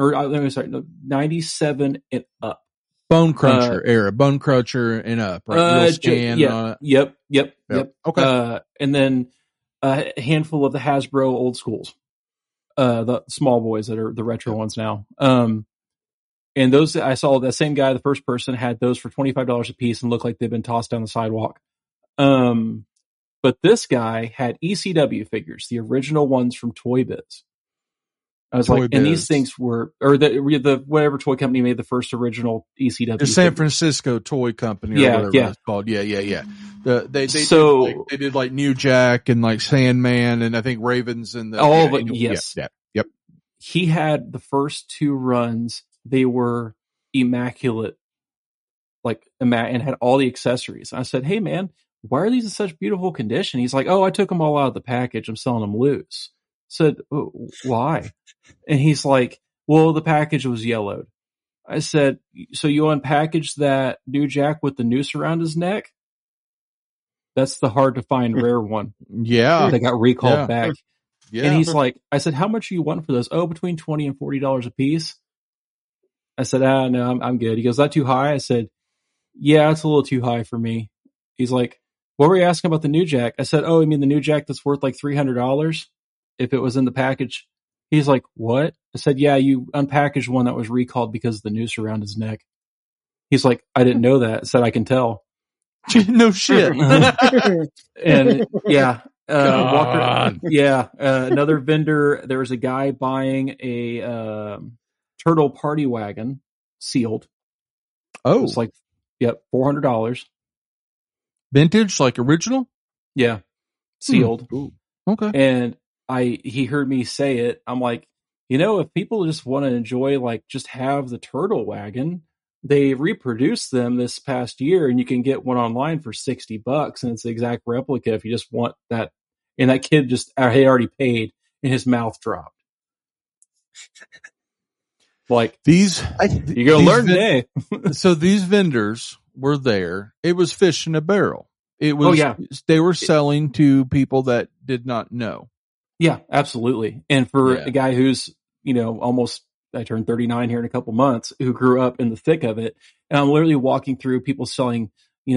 and up. Bone Cruncher era, Bone Cruncher and up, right? Yep. Okay. And then a handful of the Hasbro old schools, the small boys that are the retro ones now. And those, I saw that same guy, the first person, had those for $25 a piece and looked like they'd been tossed down the sidewalk. But this guy had ECW figures, the original ones from Toy Biz. I was like, and these things were, or the whatever toy company made the first original ECW. The San Francisco Toy Company, or whatever it's called. Yeah. They did like New Jack and like Sandman, and I think Ravens and the. Yes. Yep. He had the first two runs. They were immaculate, and had all the accessories. I said, hey man, why are these in such beautiful condition? He's like, oh, I took them all out of the package. I'm selling them loose. Said, why? And he's like, well, the package was yellowed. I said, so you unpackaged that New Jack with the noose around his neck? That's the hard to find rare one. Yeah. They got recalled back. Yeah. And he's like, I said, how much do you want for those? Oh, between $20 and $40 a piece. I said, no, I'm good. He goes, is that too high? I said, yeah, it's a little too high for me. He's like, what were you asking about the new jack? I said, oh, you mean the new jack that's worth like $300 if it was in the package? He's like, what? I said, yeah, you unpackaged one that was recalled because of the noose around his neck. He's like, I didn't know that. I said, I can tell. No shit. And yeah, Walker, another vendor. There was a guy buying a turtle party wagon sealed. Oh, it's like, $400. Vintage, like original? Yeah, sealed. Ooh. Okay. And he heard me say it. I'm like, if people just want to enjoy, like, just have the turtle wagon, they reproduced them this past year, and you can get one online for $60, and it's the exact replica if you just want that. And that kid had already paid, and his mouth dropped. Like, you're gonna learn today. So these vendors were there. It was fish in a barrel. It was. They were selling to people that did not know. Yeah, absolutely. And for a guy who's almost, I turned 39 here in a couple months, who grew up in the thick of it, and I'm literally walking through people selling,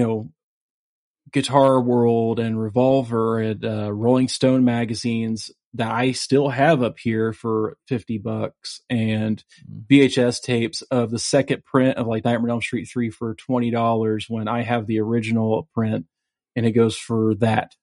Guitar World and Revolver and Rolling Stone magazines that I still have up here for $50, and VHS tapes of the second print of like Nightmare on Elm Street 3 for $20 when I have the original print, and it goes for that.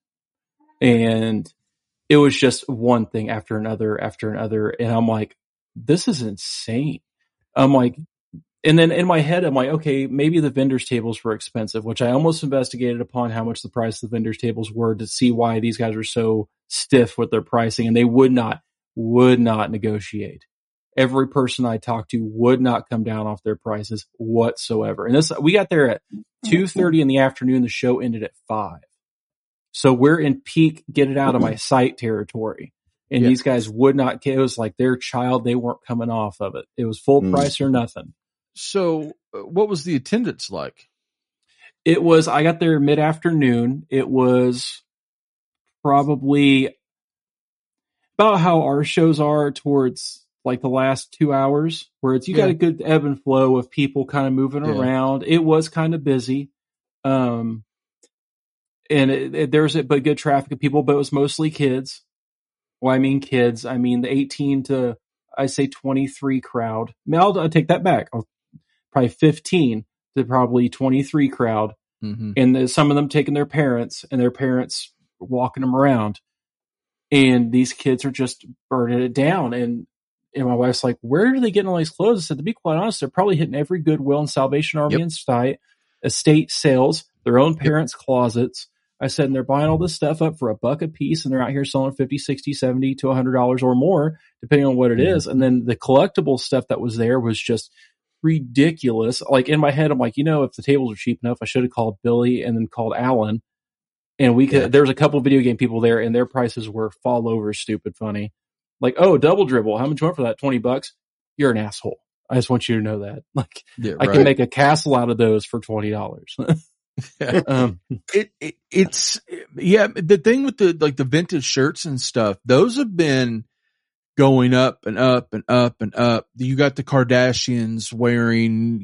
And it was just one thing after another, and I'm like, this is insane. I'm like, and then in my head, I'm like, okay, maybe the vendors' tables were expensive, which I almost investigated upon how much the price of the vendors' tables were to see why these guys are so stiff with their pricing, and they would not negotiate. Every person I talked to would not come down off their prices whatsoever. And we got there at 2:30 in the afternoon. The show ended at 5. So we're in peak, get it out of my sight territory. And these guys would not, it was like their child, they weren't coming off of it. It was full price or nothing. So what was the attendance like? I got there mid-afternoon. It was probably about how our shows are towards like the last 2 hours, where you got a good ebb and flow of people kind of moving around. It was kind of busy. And there's but good traffic of people, but it was mostly kids. Well, I mean kids. I mean the 18 to, I say 23 crowd. I'll take that back. Probably 15 to probably 23 crowd. Mm-hmm. And some of them taking their parents, and their parents walking them around. And these kids are just burning it down. And my wife's like, where are they getting all these clothes? I said, to be quite honest, they're probably hitting every Goodwill and Salvation Army and estate sales, their own parents' closets. I said, and they're buying all this stuff up for $1 a piece, and they're out here selling $50, $60, $70 to $100 or more, depending on what it is. And then the collectible stuff that was there was just ridiculous. Like in my head, I'm like, if the tables were cheap enough, I should have called Billy and then called Alan. And we could, there was a couple of video game people there, and their prices were fall over stupid funny. Like, oh, Double Dribble, how much you want for that? $20? You're an asshole. I just want you to know that. Like, I can make a castle out of those for $20. It's the thing with the vintage shirts and stuff, those have been going up and up and up and up. You got the Kardashians wearing,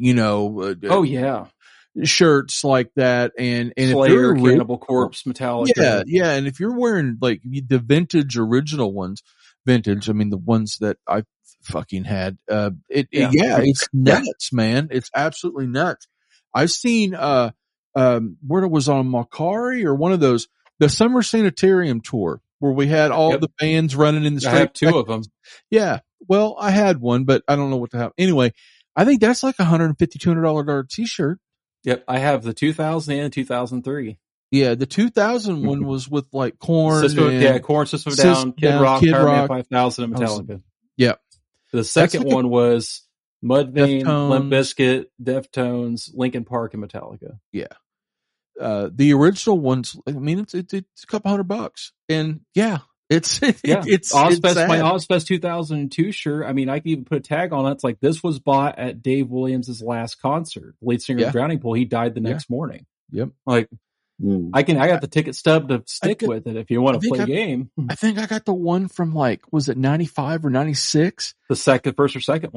shirts like that, and Slayer, Cannibal Corpse, Metallica. Yeah, and if you're wearing like the vintage original ones, I mean the ones that I fucking had, it's nuts, man. It's absolutely nuts. I've seen where it was on Macari or one of those, the Summer Sanitarium tour where we had all the bands running in the street. I have 2 of them. Yeah. Well, I had one, but I don't know what to have. Anyway, I think that's like $150, $200 t-shirt. Yep. I have the 2000 and 2003. Yeah. The 2000 one was with like Korn. Korn, System of Down, Kid Rock, Power 5000, and Metallica. Yeah. The second one was Mudvayne, Limp Bizkit, Deftones, Linkin Park, and Metallica. Yeah. The original ones, I mean, it's a couple $100, and it's Ozfest, my Ozfest 2002 shirt. I mean, I can even put a tag on it. It's like, this was bought at Dave Williams' last concert, lead singer of Drowning Pool. He died the next morning. Yep. Like, I got the ticket stub to stick with it if you want to play a game. I think I got the one from like, was it 95 or 96? The first or second one.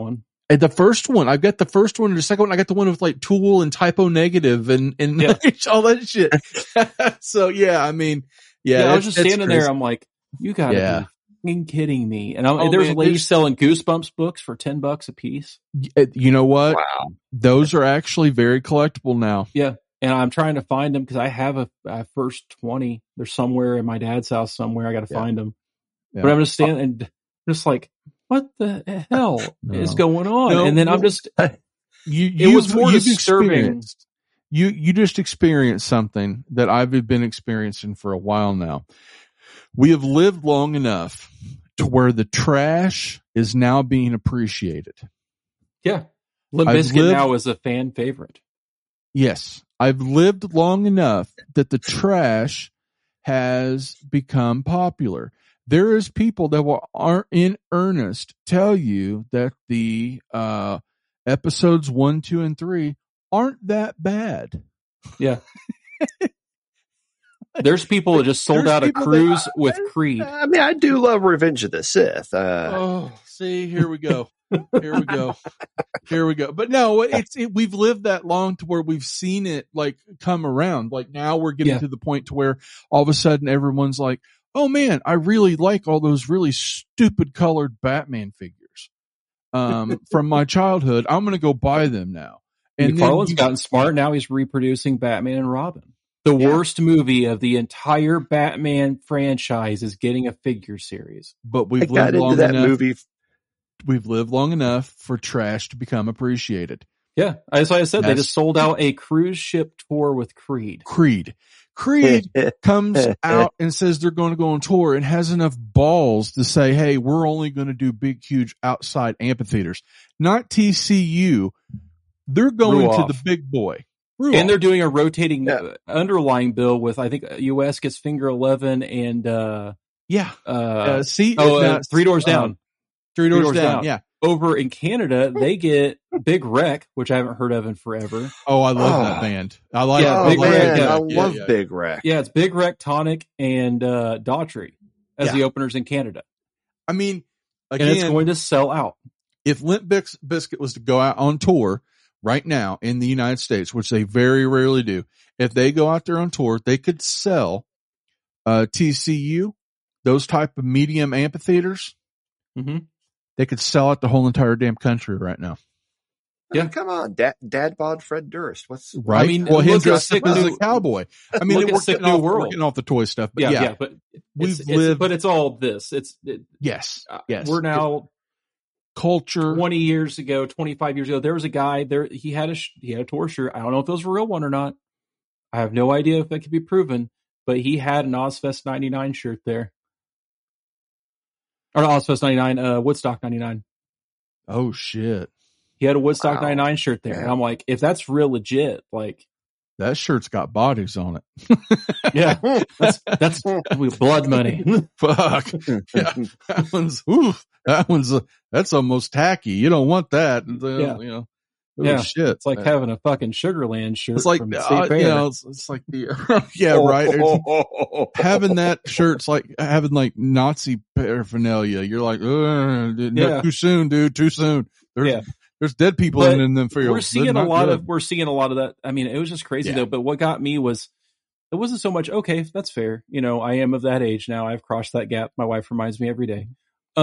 And the first one, I've got the first one and the second one. I got the one with like Tool and Typo Negative and all that shit. So yeah, I mean, I was just standing there. I'm like, you gotta be fucking kidding me. And there's a lady selling Goosebumps books for $10 a piece. You know what? Wow. Those are actually very collectible now. Yeah. And I'm trying to find them because I have a first 20. They're somewhere in my dad's house somewhere. I got to find them. Yeah. But I'm just standing and just like, what the hell is going on? No, and then I'm just, it was more disturbing. You just experienced something that I've been experiencing for a while now. We have lived long enough to where the trash is now being appreciated. Yeah. Limp Bizkit now is a fan favorite. Yes. I've lived long enough that the trash has become popular. There is people that aren't in earnest tell you that the episodes 1, 2, and 3 aren't that bad. Yeah. There's people that just sold out a cruise with Creed. I mean, I do love Revenge of the Sith. See, here we go. Here we go. But no, we've lived that long to where we've seen it like come around. Like now we're getting to the point to where all of a sudden everyone's like, oh man, I really like all those really stupid colored Batman figures from my childhood. I'm going to go buy them now. And McFarlane's gotten smart. Now he's reproducing Batman and Robin. The worst movie of the entire Batman franchise is getting a figure series. But we've lived long enough. We've lived long enough for trash to become appreciated. Yeah. As I said, they just sold out a cruise ship tour with Creed. Creed comes out and says they're going to go on tour and has enough balls to say, hey, we're only going to do big, huge outside amphitheaters. Not TCU. They're going to the big boy. And they're doing a rotating underlying bill with, I think, US gets Finger 11 and, 3 Doors Down. 3 Doors Down. Yeah. Over in Canada, they get Big Wreck, which I haven't heard of in forever. Oh, I love that band. I like Big Wreck. I love Big Wreck. Yeah, it's Big Wreck, Tonic, and Daughtry as the openers in Canada. I mean, again, and it's going to sell out. If Limp Bizkit was to go out on tour right now in the United States, which they very rarely do, if they go out there on tour, they could sell TCU, those type of medium amphitheaters. Mm-hmm. They could sell out the whole entire damn country right now. Yeah, come on, Dad bod Fred Durst. What's right? I mean, well, him dressed up as a cowboy. I mean, we're getting off the toy stuff, but but but it's all this. Yes. We're now culture. 20 years ago, 25 years ago, there was a guy there. He had a tour shirt. I don't know if it was a real one or not. I have no idea if that could be proven, but he had an Ozfest 99 shirt there. Or Ozfest 99, Woodstock 99. Oh shit. He had a Woodstock 99 shirt there. And I'm like, if that's real legit, like that shirt's got bodies on it. Yeah. That's blood money. Fuck. Yeah, that's almost tacky. You don't want that. Shit. It's like having a fucking Sugarland shirt. It's like, from State Fair. it's like the, right. Having that shirt's like having like Nazi paraphernalia. You're like, too soon, dude. Too soon. There's dead people in them fields. We're seeing a lot of that. I mean, it was just crazy though. But what got me was, it wasn't so much, okay, that's fair. You know, I am of that age now. I've crossed that gap. My wife reminds me every day.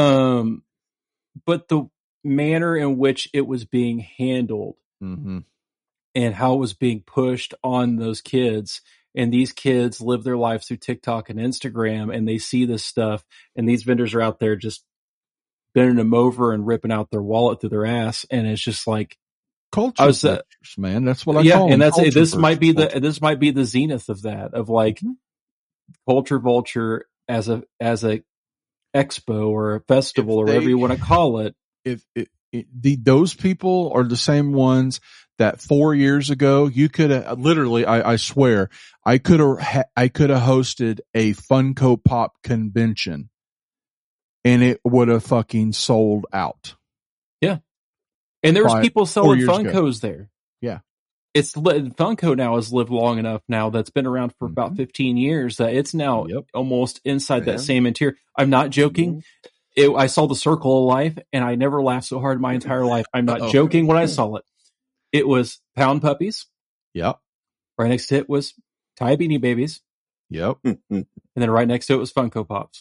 But the manner in which it was being handled and how it was being pushed on those kids, and these kids live their lives through TikTok and Instagram, and they see this stuff, and these vendors are out there just bending them over and ripping out their wallet through their ass. And it's just like culture vultures, man. That's what I call them. And this might be the zenith of that, of like culture vulture as a expo or a festival or whatever you want to call it. Those people are the same ones that 4 years ago you could have literally, I swear, I could have hosted a Funko Pop convention and it would have fucking sold out. Yeah. And there was people selling Funkos there. Yeah. Funko now has lived long enough now that's been around for about 15 years that it's now almost inside that same interior. I'm not joking. I saw the Circle of Life, and I never laughed so hard in my entire life. I'm not joking when I saw it. It was Pound Puppies. Yep. Right next to it was Tie Beanie Babies. Yep. And then right next to it was Funko Pops.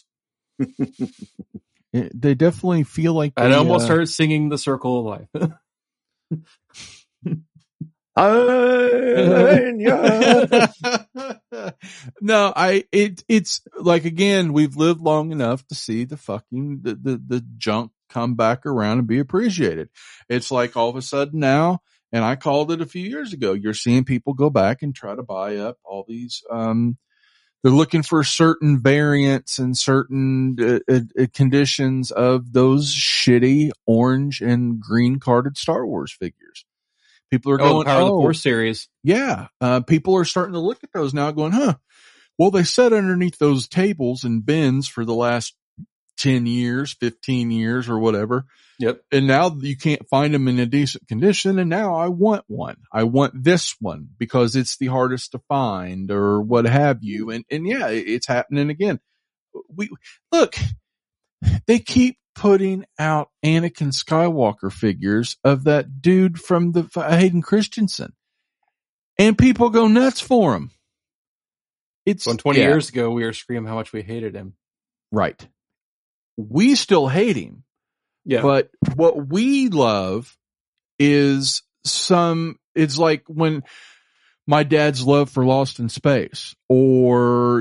They definitely feel like I almost started singing the Circle of Life. No, it's like, again, we've lived long enough to see the junk come back around and be appreciated. It's like all of a sudden now, and I called it a few years ago, you're seeing people go back and try to buy up all these, they're looking for certain variants and certain conditions of those shitty orange and green carded Star Wars figures. People are going, Power of the Force series. Yeah. People are starting to look at those now going, well, they sat underneath those tables and bins for the last 10 years, 15 years or whatever. Yep. And now you can't find them in a decent condition. And now I want one. I want this one because it's the hardest to find or what have you. And yeah, it's happening again. They keep putting out Anakin Skywalker figures of that dude from the Hayden Christensen, and people go nuts for him. It's 20 years ago, we were screaming how much we hated him. Right. We still hate him. Yeah. But what we love is it's like when my dad's love for Lost in Space, or,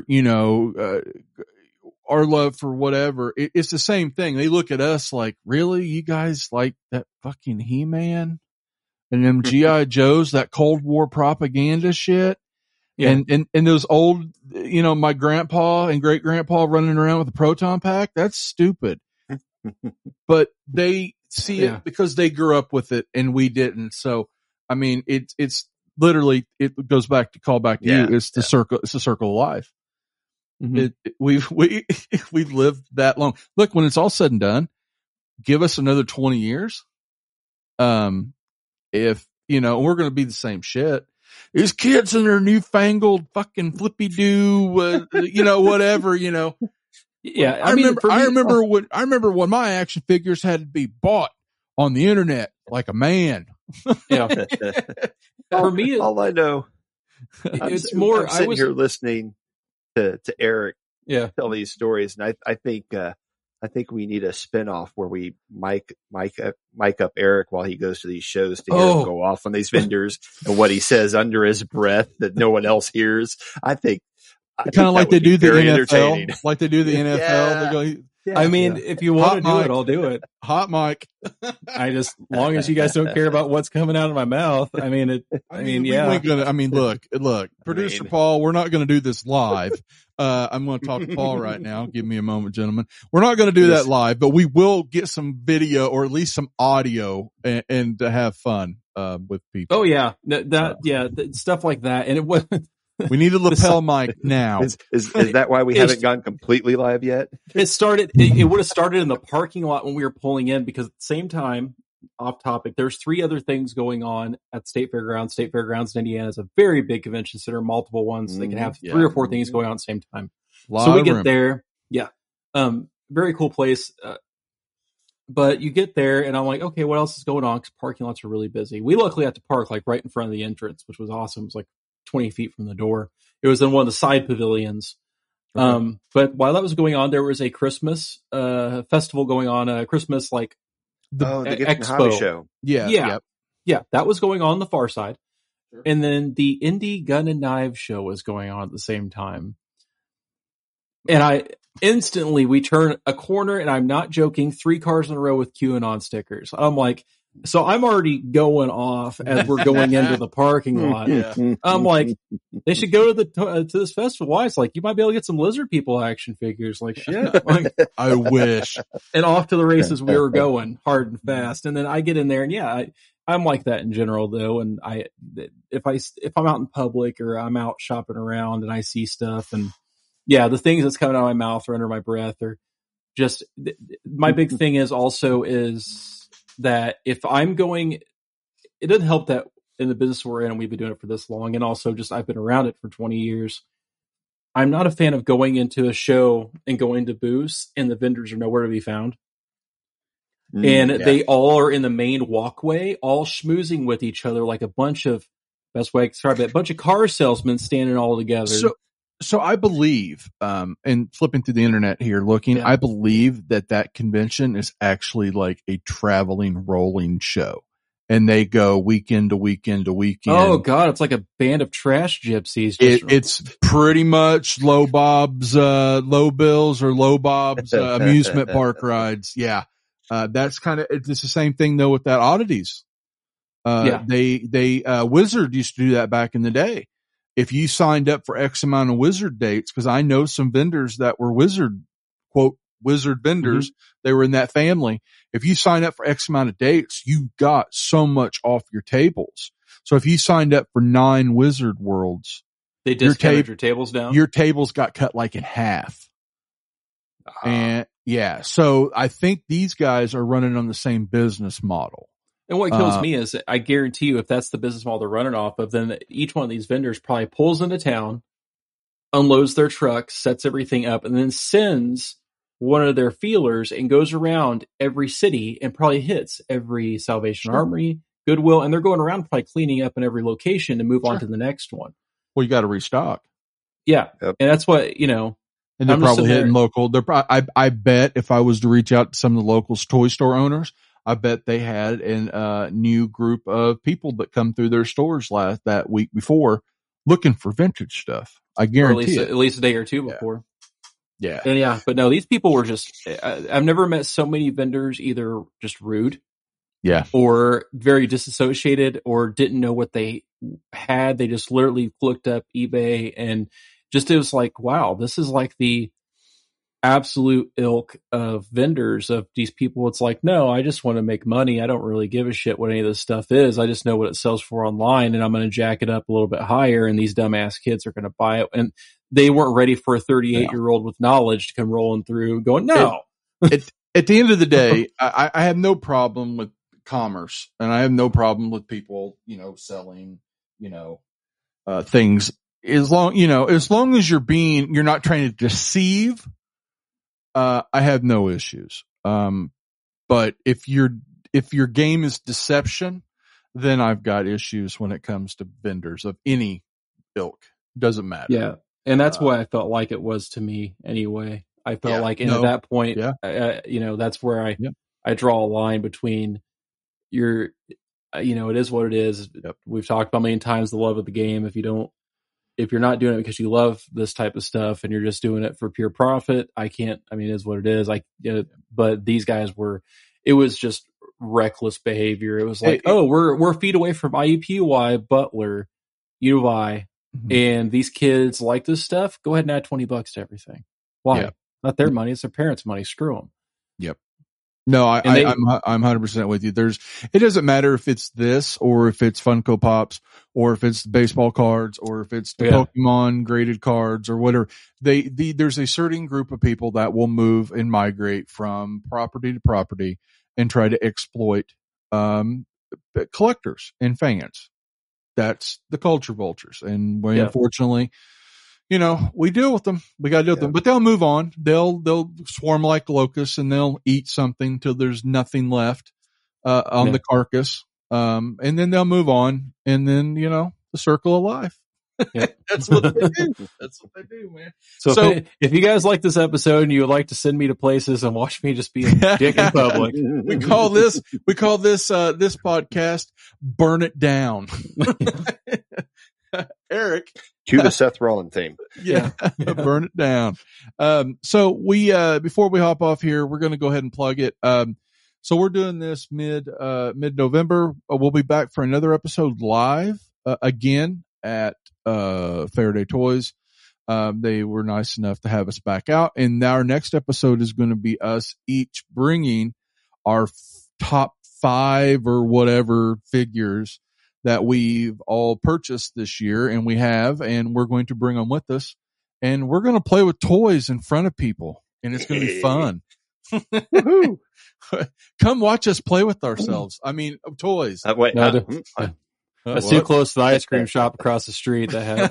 our love for whatever. It's the same thing. They look at us like, really? You guys like that fucking He-Man and them G.I. Joes, that Cold War propaganda shit? Yeah. And those old, my grandpa and great grandpa running around with a proton pack. That's stupid. But they see it because they grew up with it and we didn't. So, I mean, it's literally, it goes back to you. It's the circle of life. Mm-hmm. We've lived that long. Look, when it's all said and done, give us another 20 years. If, we're going to be the same shit. These kids in their newfangled fucking flippy do, whatever, Yeah. I remember when my action figures had to be bought on the internet like a man. Yeah. For me, all I know, I'm sitting here listening to Eric tell these stories, and I think we need a spinoff where we mic up Eric while he goes to these shows to hear him go off on these vendors and what he says under his breath that no one else hears. I think kind of like they do the NFL, like they do the NFL. Yeah. They go, I mean, if you want to do it, I'll do it. Hot mic. As long as you guys don't care about what's coming out of my mouth. I mean, look, producer Paul, we're not going to do this live. I'm going to talk to Paul right now. Give me a moment, gentlemen. We're not going to do that live, but we will get some video or at least some audio and to have fun, with people. Oh yeah. Stuff like that. And it was, we need a lapel mic now. Is that why we haven't gone completely live yet? It would have started in the parking lot when we were pulling in, because at the same time, off topic, there's 3 other things going on at State Fairgrounds. State Fairgrounds in Indiana is a very big convention center, multiple ones. They can have 3 or 4 things going on at the same time. So we get there. Yeah. Very cool place. But you get there and I'm like, okay, what else is going on? Because parking lots are really busy. We luckily had to park like right in front of the entrance, which was awesome. It was like 20 feet from the door. It was in one of the side pavilions. Okay. But while that was going on, there was a Christmas festival going on, a Christmas the Gift and Hobby show. Yeah. That was going on the far side. Sure. And then the Indie Gun and Knives show was going on at the same time. And we turn a corner, and I'm not joking, 3 cars in a row with QAnon stickers. I'm like, so I'm already going off as we're going into the parking lot. Yeah. I'm like, they should go to this festival. Why? It's like, you might be able to get some lizard people action figures. Like, shit. Like, I wish. And off to the races we were going, hard and fast. And then I get in there, and I'm like that in general though. And if I'm out in public or I'm out shopping around and I see stuff, and the things that's coming out of my mouth or under my breath, or just my big thing is that if I'm going, it doesn't help that in the business we're in and we've been doing it for this long, and also just I've been around it for 20 years. I'm not a fan of going into a show and going to booths and the vendors are nowhere to be found. And they all are in the main walkway, all schmoozing with each other like a bunch of, best way I can describe it, a bunch of car salesmen standing all together. So I believe, and flipping through the internet here, looking, I believe that convention is actually like a traveling, rolling show. And they go weekend to weekend to weekend. Oh God, it's like a band of trash gypsies. It's pretty much Low Bob's, Low Bill's or Low Bob's amusement park rides. Yeah. That's it's the same thing though with that oddities. Wizard used to do that back in the day. If you signed up for X amount of Wizard dates, cause I know some vendors that were Wizard, quote, Wizard vendors, they were in that family. If you sign up for X amount of dates, you got so much off your tables. So if you signed up for 9 Wizard Worlds, they discounted your tables down. Your tables got cut like in half. And so I think these guys are running on the same business model. And what kills me is I guarantee you if that's the business model they're running off of, then each one of these vendors probably pulls into town, unloads their truck, sets everything up, and then sends one of their feelers and goes around every city and probably hits every Salvation Army, Goodwill, and they're going around probably cleaning up in every location to move on to the next one. Well, you got to restock. Yeah. Yep. And that's what, and they're probably hitting local. I bet if I was to reach out to some of the local toy store owners, I bet they had a new group of people that come through their stores that week before looking for vintage stuff. I guarantee at least a day or two before. Yeah. And but no, these people were just, I've never met so many vendors either just rude. Yeah. Or very disassociated or didn't know what they had. They just literally looked up eBay and it was like, wow, this is like the absolute ilk of vendors of these people. It's like, no, I just want to make money. I don't really give a shit what any of this stuff is. I just know what it sells for online and I'm going to jack it up a little bit higher and these dumbass kids are going to buy it. And they weren't ready for a 38-year-old with knowledge to come rolling through going, no. At the end of the day, I have no problem with commerce and I have no problem with people, selling, things as long as you're not trying to deceive. I have no issues. But if your game is deception, then I've got issues when it comes to vendors of any ilk. Doesn't matter. Yeah. And that's why I felt like it was to me anyway. I felt like at that point, that's where I draw a line between it is what it is. Yep. We've talked about a million times the love of the game. If you're not doing it because you love this type of stuff and you're just doing it for pure profit, it is what it is. But these guys it was just reckless behavior. It was like, we're feet away from IUPUI, Butler, U of I, and these kids like this stuff. Go ahead and add $20 to everything. Why? Yep. Not their money. It's their parents' money. Screw them. Yep. No, I'm 100% with you. It doesn't matter if it's this or if it's Funko Pops or if it's the baseball cards or if it's the Pokemon graded cards or whatever. There's a certain group of people that will move and migrate from property to property and try to exploit, collectors and fans. That's the culture vultures. And unfortunately, we deal with them. We got to deal with them, but they'll move on. They'll swarm like locusts and they'll eat something till there's nothing left, on the carcass. And then they'll move on and then, the circle of life. Yeah. That's what they do. That's what they do, man. So if you guys like this episode and you would like to send me to places and watch me just be a dick in public, we call this podcast Burn It Down. Eric, cue the Seth Rollins theme. Yeah. Burn it down. So we, before we hop off here, we're going to go ahead and plug it. So we're doing this mid-November. We'll be back for another episode live, again at, Faraday Toys. They were nice enough to have us back out. And our next episode is going to be us each bringing our top 5 or whatever figures that we've all purchased this year, and we're going to bring them with us, and we're going to play with toys in front of people, and it's going to be fun. Come watch us play with ourselves. Toys. Wait, that's too close to the ice cream shop across the street.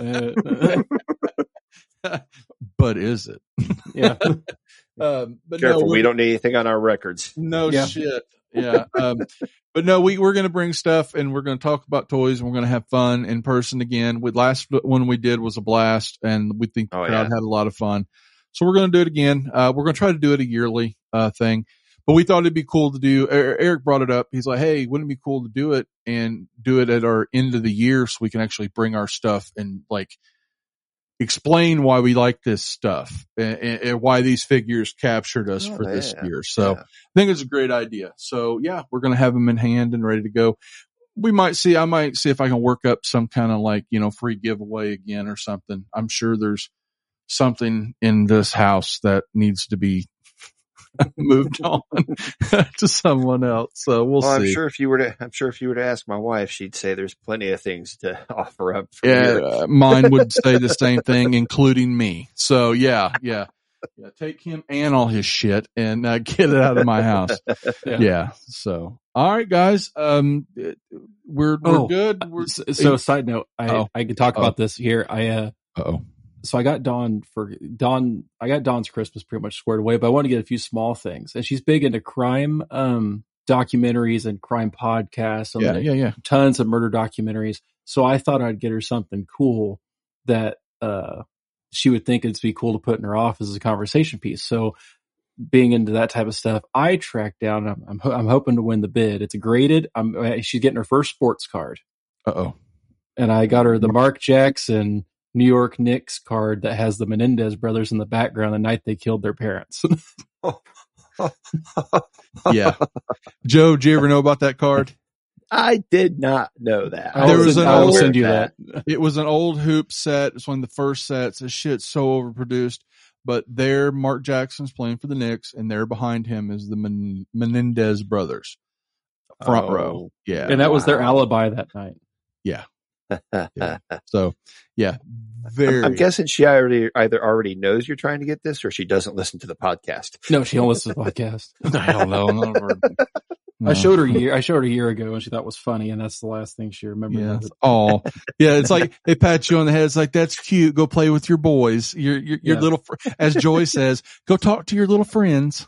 But is it? Yeah. But careful, we don't need anything on our records. No shit. Yeah. But no, we're going to bring stuff and we're going to talk about toys and we're going to have fun in person again. Last one we did was a blast and we think the crowd had a lot of fun. So we're going to do it again. We're going to try to do it a yearly, thing, but we thought it'd be cool to do. Eric brought it up. He's like, hey, wouldn't it be cool to do it and do it at our end of the year so we can actually bring our stuff and like explain why we like this stuff and why these figures captured us for this year. So I think it's a great idea. So yeah, we're going to have them in hand and ready to go. I might see if I can work up some kind of like, free giveaway again or something. I'm sure there's something in this house that needs to be moved on to someone else. So we'll see. I'm sure if you were to ask my wife, she'd say there's plenty of things to offer up. Mine would say the same thing, including me. So yeah. Take him and all his shit and get it out of my house. Yeah. So, all right, guys. We're good. So side note, I can talk about this here. So I got Dawn's Christmas pretty much squared away, but I want to get a few small things. And she's big into crime documentaries and crime podcasts. Tons of murder documentaries. So I thought I'd get her something cool that she would think it'd be cool to put in her office as a conversation piece. So being into that type of stuff, I tracked down. I'm hoping to win the bid. It's a graded. She's getting her first sports card. And I got her the Mark Jackson New York Knicks card that has the Menendez brothers in the background the night they killed their parents. Yeah. Joe, did you ever know about that card? I did not know that. I will send you that. It was an old hoop set. It's one of the first sets. This shit's so overproduced. But there, Mark Jackson's playing for the Knicks, and there behind him is the Menendez brothers. Front row. Yeah. And that was their alibi that night. Yeah. So, yeah. I'm guessing she either already knows you're trying to get this or she doesn't listen to the podcast. No, she don't listen to the podcast. I don't know. No. I showed her a year ago and she thought it was funny, and that's the last thing she remembered. Yeah. Oh, yeah. It's like they pat you on the head. It's like, that's cute. Go play with your boys. Your little, as Joy says, go talk to your little friends.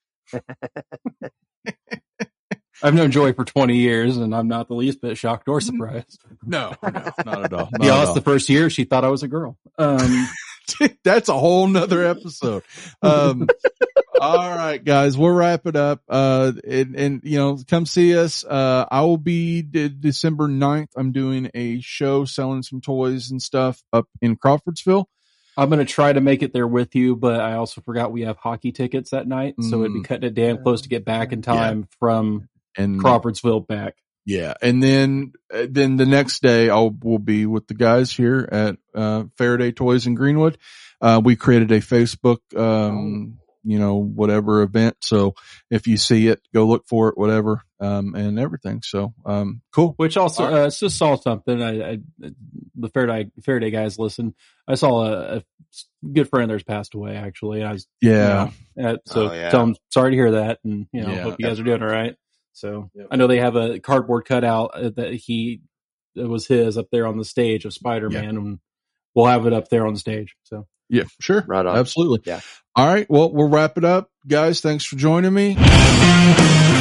I've known Joy for 20 years, and I'm not the least bit shocked or surprised. No, not at all. To be honest, the first year she thought I was a girl. That's a whole nother episode. All right, guys, we'll wrap it up. And come see us. I will be December 9th. I'm doing a show selling some toys and stuff up in Crawfordsville. I'm going to try to make it there with you, but I also forgot we have hockey tickets that night. So it'd be cutting it damn close to get back in time from Crawfordsville back. Yeah. And then the next day we'll be with the guys here at, Faraday Toys in Greenwood. We created a Facebook, whatever event. So if you see it, go look for it, whatever, and everything. So, cool. Which also, just saw something. The Faraday guys listen. I saw a good friend of theirs passed away, actually. Tell them sorry to hear that. And, hope you guys are doing all right. So I know they have a cardboard cutout that was his up there on the stage of Spider-Man, and we'll have it up there on the stage. So yeah, sure. Right on. Absolutely. Yeah. All right. Well, we'll wrap it up. Guys, thanks for joining me.